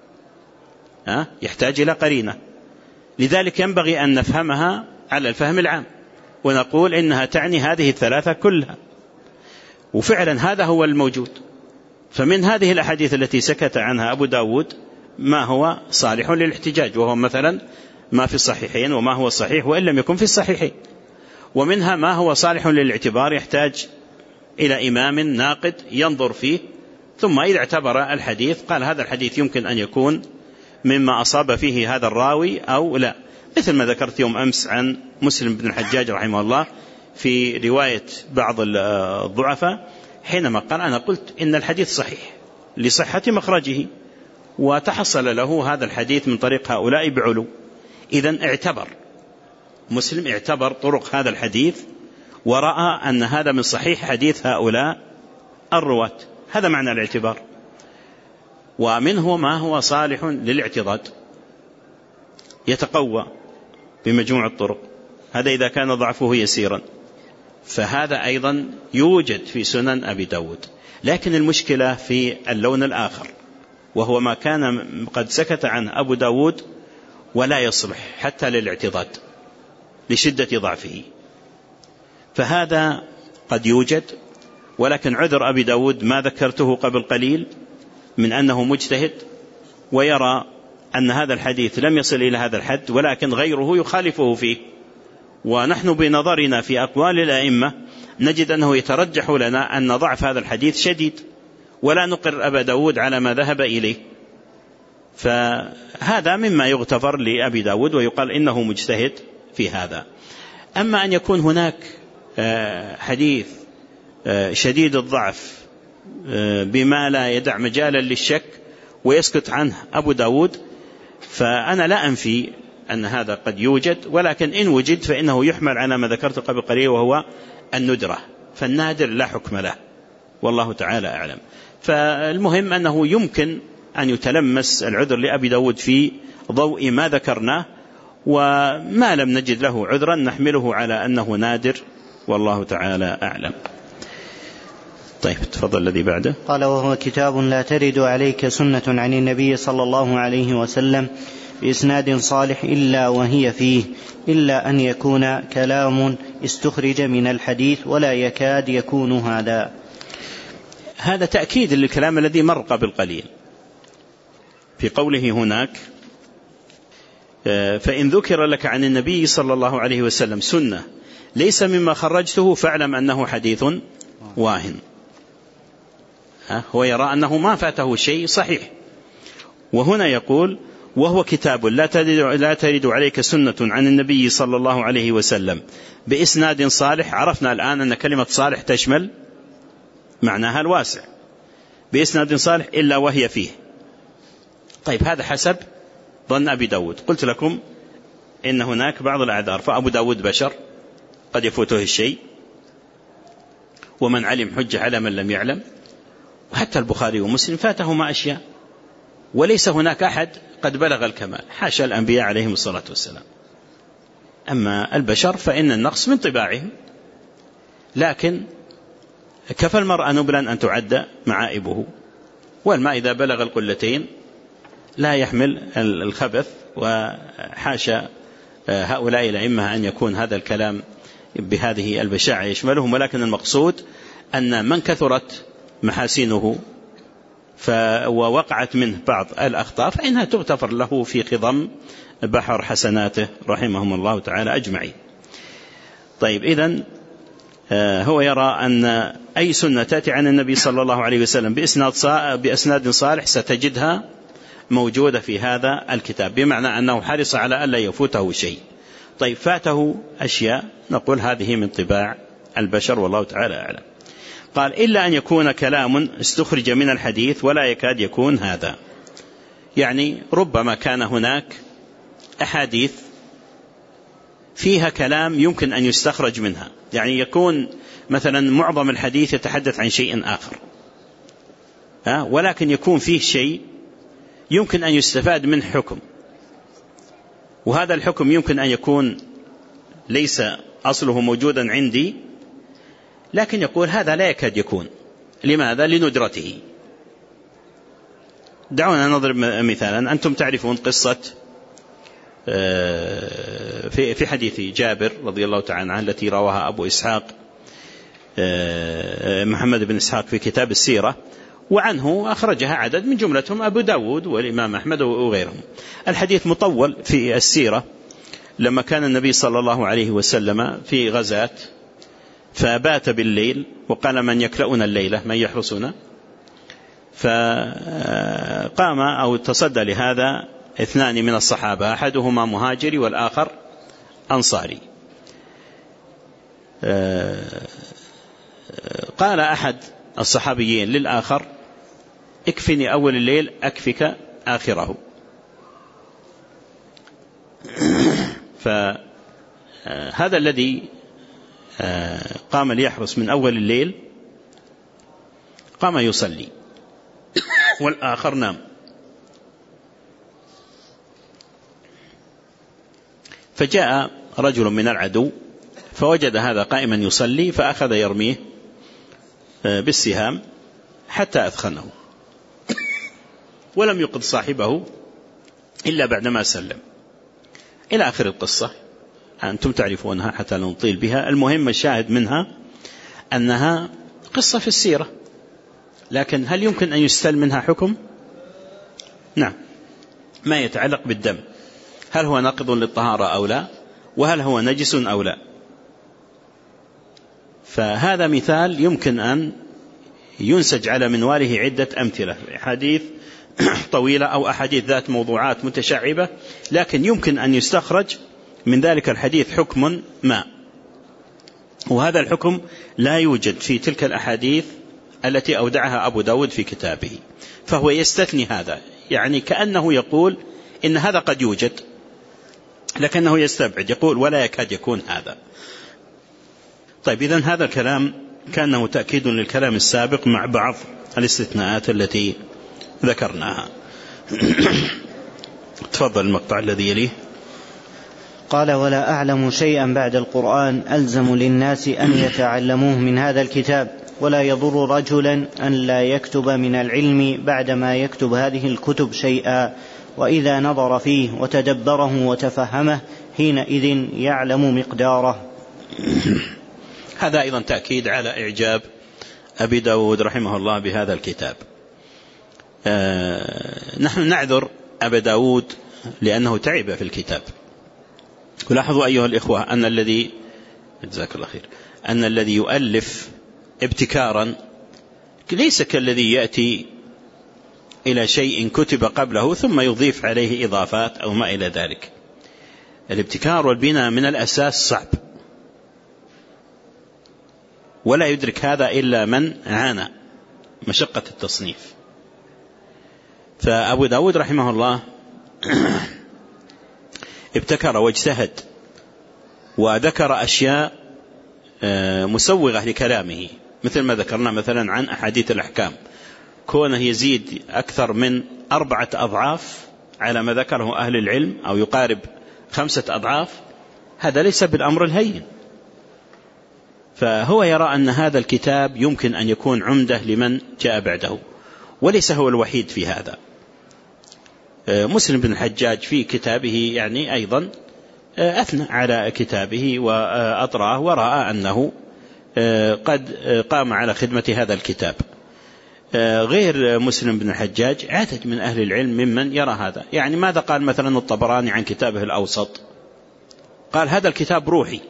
يحتاج إلى قرينة، لذلك ينبغي أن نفهمها على الفهم العام ونقول إنها تعني هذه الثلاثة كلها، وفعلا هذا هو الموجود. فمن هذه الأحاديث التي سكت عنها أبو داود ما هو صالح للاحتجاج، وهو مثلا ما في الصحيحين وما هو صحيح وإن لم يكن في الصحيحين، ومنها ما هو صالح للاعتبار يحتاج إلى إمام ناقد ينظر فيه، ثم إذا اعتبر الحديث قال هذا الحديث يمكن أن يكون مما أصاب فيه هذا الراوي أو لا، مثل ما ذكرت يوم أمس عن مسلم بن الحجاج رحمه الله في رواية بعض الضعفاء، حينما قال أنا قلت إن الحديث صحيح لصحة مخرجه، وتحصل له هذا الحديث من طريق هؤلاء بعلو. إذن اعتبر مسلم، اعتبر طرق هذا الحديث ورأى أن هذا من صحيح حديث هؤلاء الرواة، هذا معنى الاعتبار. ومنه ما هو صالح للاعتضاد يتقوى بمجموع الطرق، هذا إذا كان ضعفه يسيرا، فهذا أيضا يوجد في سنن أبي داود. لكن المشكلة في اللون الآخر، وهو ما كان قد سكت عنه أبو داود ولا يصلح حتى للاعتضاد لشدة ضعفه، فهذا قد يوجد. ولكن عذر أبي داود ما ذكرته قبل قليل من أنه مجتهد ويرى أن هذا الحديث لم يصل إلى هذا الحد، ولكن غيره يخالفه فيه، ونحن بنظرنا في أقوال الأئمة نجد أنه يترجح لنا أن ضعف هذا الحديث شديد، ولا نقر أبا داود على ما ذهب إليه، فهذا مما يغتفر لأبي داود ويقال إنه مجتهد في هذا. أما أن يكون هناك حديث شديد الضعف بما لا يدع مجالا للشك ويسكت عنه أبو داود، فأنا لا أنفي أن هذا قد يوجد، ولكن إن وجد فإنه يحمل على ما ذكرت قبل قليل وهو الندرة، فالنادر لا حكم له، والله تعالى أعلم. فالمهم أنه يمكن أن يتلمس العذر لأبي داود في ضوء ما ذكرناه، وما لم نجد له عذرا نحمله على أنه نادر، والله تعالى أعلم. طيب تفضل الذي بعده. قال: وهو كتاب لا ترد عليك سنة عن النبي صلى الله عليه وسلم بإسناد صالح إلا وهي فيه، إلا أن يكون كلام استخرج من الحديث ولا يكاد يكون هذا. هذا تأكيد للكلام الذي مر قبل قليل في قوله هناك: فإن ذكر لك عن النبي صلى الله عليه وسلم سنة ليس مما خرجته فاعلم أنه حديث واهن. هو يرى أنه ما فاته شيء صحيح. وهنا يقول: وهو كتاب لا ترد عليك سنة عن النبي صلى الله عليه وسلم بإسناد صالح. عرفنا الآن أن كلمة صالح تشمل معناها الواسع، بإسناد صالح إلا وهي فيه. طيب هذا حسب ظن أبي داود. قلت لكم إن هناك بعض الأعذار، فأبو داود بشر قد يفوته الشيء، ومن علم حجة على من لم يعلم، وحتى البخاري ومسلم فاتهما أشياء، وليس هناك أحد قد بلغ الكمال، حاشا الأنبياء عليهم الصلاة والسلام. أما البشر فإن النقص من طباعهم، لكن كفى المرء نبلا أن تعد معائبه، والماء إذا بلغ القلتين لا يحمل الخبث، وحاشا هؤلاء الأئمة أن يكون هذا الكلام بهذه البشاعة يشملهم. ولكن المقصود أن من كثرت محاسنه ووقعت منه بعض الأخطاء فإنها تغتفر له في خضم بحر حسناته رحمهم الله تعالى أجمعين. طيب إذن هو يرى أن أي سنة تأتي عن النبي صلى الله عليه وسلم بإسناد صالح ستجدها موجودة في هذا الكتاب، بمعنى أنه حرص على ألا يفوته شيء. طيب فاته أشياء، نقول هذه من طباع البشر والله تعالى أعلم. قال: إلا أن يكون كلام استخرج من الحديث ولا يكاد يكون هذا. يعني ربما كان هناك أحاديث فيها كلام يمكن أن يستخرج منها، يعني يكون مثلا معظم الحديث يتحدث عن شيء آخر، ولكن يكون فيه شيء يمكن أن يستفاد منه حكم، وهذا الحكم يمكن أن يكون ليس أصله موجودا عندي، لكن يقول هذا لا يكاد يكون. لماذا؟ لندرته. دعونا نضرب مثالا. أنتم تعرفون قصة في حديث جابر رضي الله تعالى عنه التي رواها أبو إسحاق محمد بن إسحاق في كتاب السيرة، وعنه أخرجها عدد من جملتهم أبو داود والإمام أحمد وغيرهم. الحديث مطول في السيرة. لما كان النبي صلى الله عليه وسلم في غزاة فبات بالليل وقال: من يكلؤنا الليلة، من يحرسنا؟ فقام أو تصدى لهذا اثنان من الصحابة، أحدهما مهاجري والآخر أنصاري. قال أحد الصحابيين للآخر: اكفني أول الليل أكفك آخره. فهذا الذي قام ليحرس من أول الليل قام يصلي والآخر نام، فجاء رجل من العدو فوجد هذا قائما يصلي فأخذ يرميه بالسهام حتى أثخنه، ولم يقض صاحبه إلا بعدما سلم، إلى آخر القصة. أنتم تعرفونها حتى لا نطيل بها. المهم الشاهد منها أنها قصة في السيرة، لكن هل يمكن أن يستل منها حكم؟ نعم، ما يتعلق بالدم، هل هو ناقض للطهارة أو لا، وهل هو نجس أو لا. فهذا مثال يمكن أن ينسج على منواله عدة أمثلة، أحاديث طويلة أو أحاديث ذات موضوعات متشعبة، لكن يمكن أن يستخرج من ذلك الحديث حكم ما، وهذا الحكم لا يوجد في تلك الأحاديث التي أودعها أبو داود في كتابه، فهو يستثني هذا، يعني كأنه يقول إن هذا قد يوجد، لكنه يستبعد، يقول ولا يكاد يكون هذا. طيب، إذن هذا الكلام كأنه تأكيد للكلام السابق مع بعض الاستثناءات التي ذكرناها. تفضل المقطع الذي يليه. قال: ولا أعلم شيئا بعد القرآن ألزم للناس أن يتعلموه من هذا الكتاب، ولا يضر رجلا أن لا يكتب من العلم بعدما يكتب هذه الكتب شيئا، وإذا نظر فيه وتدبره وتفهمه حينئذ يعلم مقداره. هذا أيضا تأكيد على إعجاب أبي داود رحمه الله بهذا الكتاب. نحن نعذر أبا داود لأنه تعب في الكتاب. ولاحظوا أيها الإخوة أن الذي جزاك الله خير أن الذي يؤلف ابتكارا ليس كالذي يأتي إلى شيء كتب قبله ثم يضيف عليه إضافات أو ما إلى ذلك. الابتكار والبناء من الأساس صعب، ولا يدرك هذا إلا من عانى مشقة التصنيف. فأبو داود رحمه الله ابتكر واجتهد وذكر أشياء مسوغة لكلامه، مثل ما ذكرنا مثلا عن أحاديث الأحكام، كونه يزيد أكثر من 4 أضعاف على ما ذكره أهل العلم أو يقارب 5 أضعاف، هذا ليس بالأمر الهين. فهو يرى أن هذا الكتاب يمكن أن يكون عمدة لمن جاء بعده، وليس هو الوحيد في هذا. مسلم بن الحجاج في كتابه يعني أيضا أثنى على كتابه وأطراه، ورأى أنه قد قام على خدمة هذا الكتاب. غير مسلم بن الحجاج عدد من أهل العلم ممن يرى هذا. يعني ماذا قال مثلا الطبراني عن كتابه الأوسط؟ قال هذا الكتاب روحي،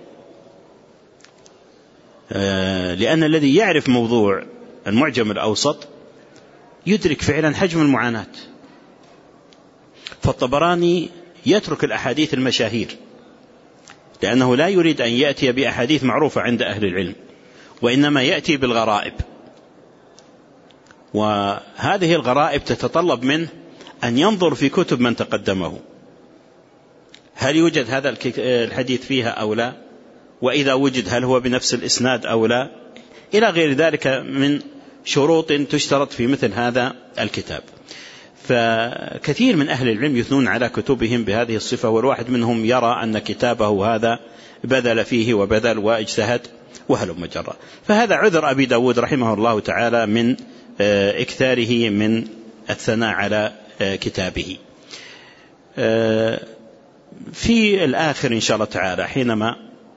لأن الذي يعرف موضوع المعجم الأوسط يدرك فعلا حجم المعاناة. فالطبراني يترك الأحاديث المشاهير لأنه لا يريد أن يأتي بأحاديث معروفة عند أهل العلم، وإنما يأتي بالغرائب، وهذه الغرائب تتطلب منه أن ينظر في كتب من تقدمه، هل يوجد هذا الحديث فيها أو لا، وإذا وجد هل هو بنفس الإسناد أو لا، إلى غير ذلك من شروط تشترط في مثل هذا الكتاب. فكثير من أهل العلم يثنون على كتبهم بهذه الصفة، والواحد منهم يرى أن كتابه هذا بذل فيه وبذل واجتهد وهلم جرى. فهذا عذر أبي داود رحمه الله تعالى من إكثاره من الثناء على كتابه. في الآخر إن شاء الله تعالى حينما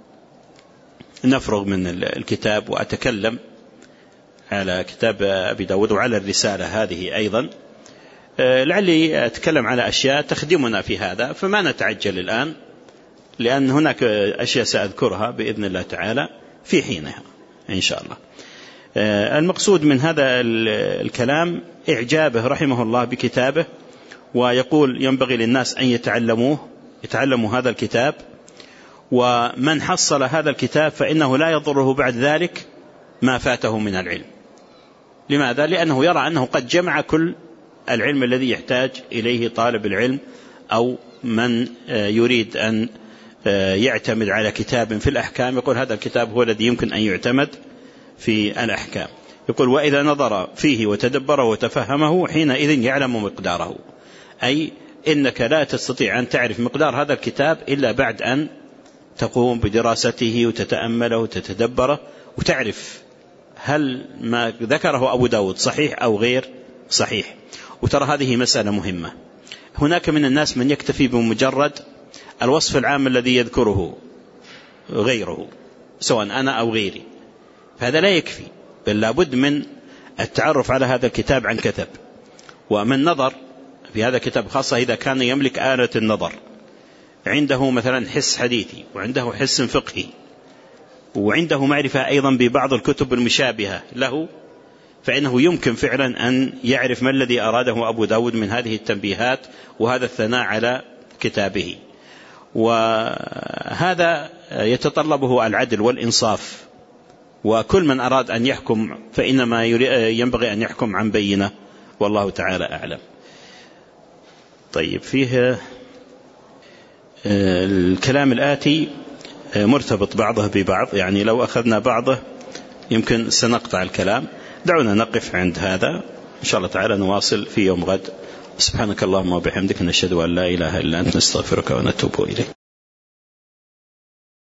نفرغ من الكتاب وأتكلم على كتاب أبي داود وعلى الرسالة هذه أيضا، لعلي أتكلم على أشياء تخدمنا في هذا، فما نتعجل الآن، لأن هناك أشياء سأذكرها بإذن الله تعالى في حينها إن شاء الله. المقصود من هذا الكلام إعجابه رحمه الله بكتابه، ويقول ينبغي للناس أن يتعلموا هذا الكتاب، ومن حصل هذا الكتاب فإنه لا يضره بعد ذلك ما فاته من العلم. لماذا؟ لأنه يرى أنه قد جمع كل العلم الذي يحتاج إليه طالب العلم أو من يريد أن يعتمد على كتاب في الأحكام، يقول هذا الكتاب هو الذي يمكن أن يعتمد في الأحكام. يقول وإذا نظر فيه وتدبره وتفهمه حينئذ يعلم مقداره، أي إنك لا تستطيع أن تعرف مقدار هذا الكتاب إلا بعد أن تقوم بدراسته وتتأمله وتتدبره وتعرف هل ما ذكره أبو داود صحيح أو غير صحيح. وترى هذه مسألة مهمة. هناك من الناس من يكتفي بمجرد الوصف العام الذي يذكره غيره سواء أنا أو غيري، فهذا لا يكفي، بل لابد من التعرف على هذا الكتاب عن كثب، ومن نظر في هذا الكتاب خاصة إذا كان يملك آلة النظر، عنده مثلا حس حديثي وعنده حس فقهي وعنده معرفة أيضا ببعض الكتب المشابهة له، فإنه يمكن فعلا أن يعرف ما الذي أراده أبو داود من هذه التنبيهات وهذا الثناء على كتابه. وهذا يتطلبه العدل والإنصاف، وكل من أراد أن يحكم فإنما ينبغي أن يحكم عن بينة، والله تعالى أعلم. طيب، فيه الكلام الآتي مرتبط بعضه ببعض، يعني لو أخذنا بعضه يمكن سنقطع الكلام. دعونا نقف عند هذا، إن شاء الله تعالى نواصل في يوم غد. سبحانك اللهم وبحمدك، نشهد أن لا إله إلا أنت، نستغفرك ونتوب إليك.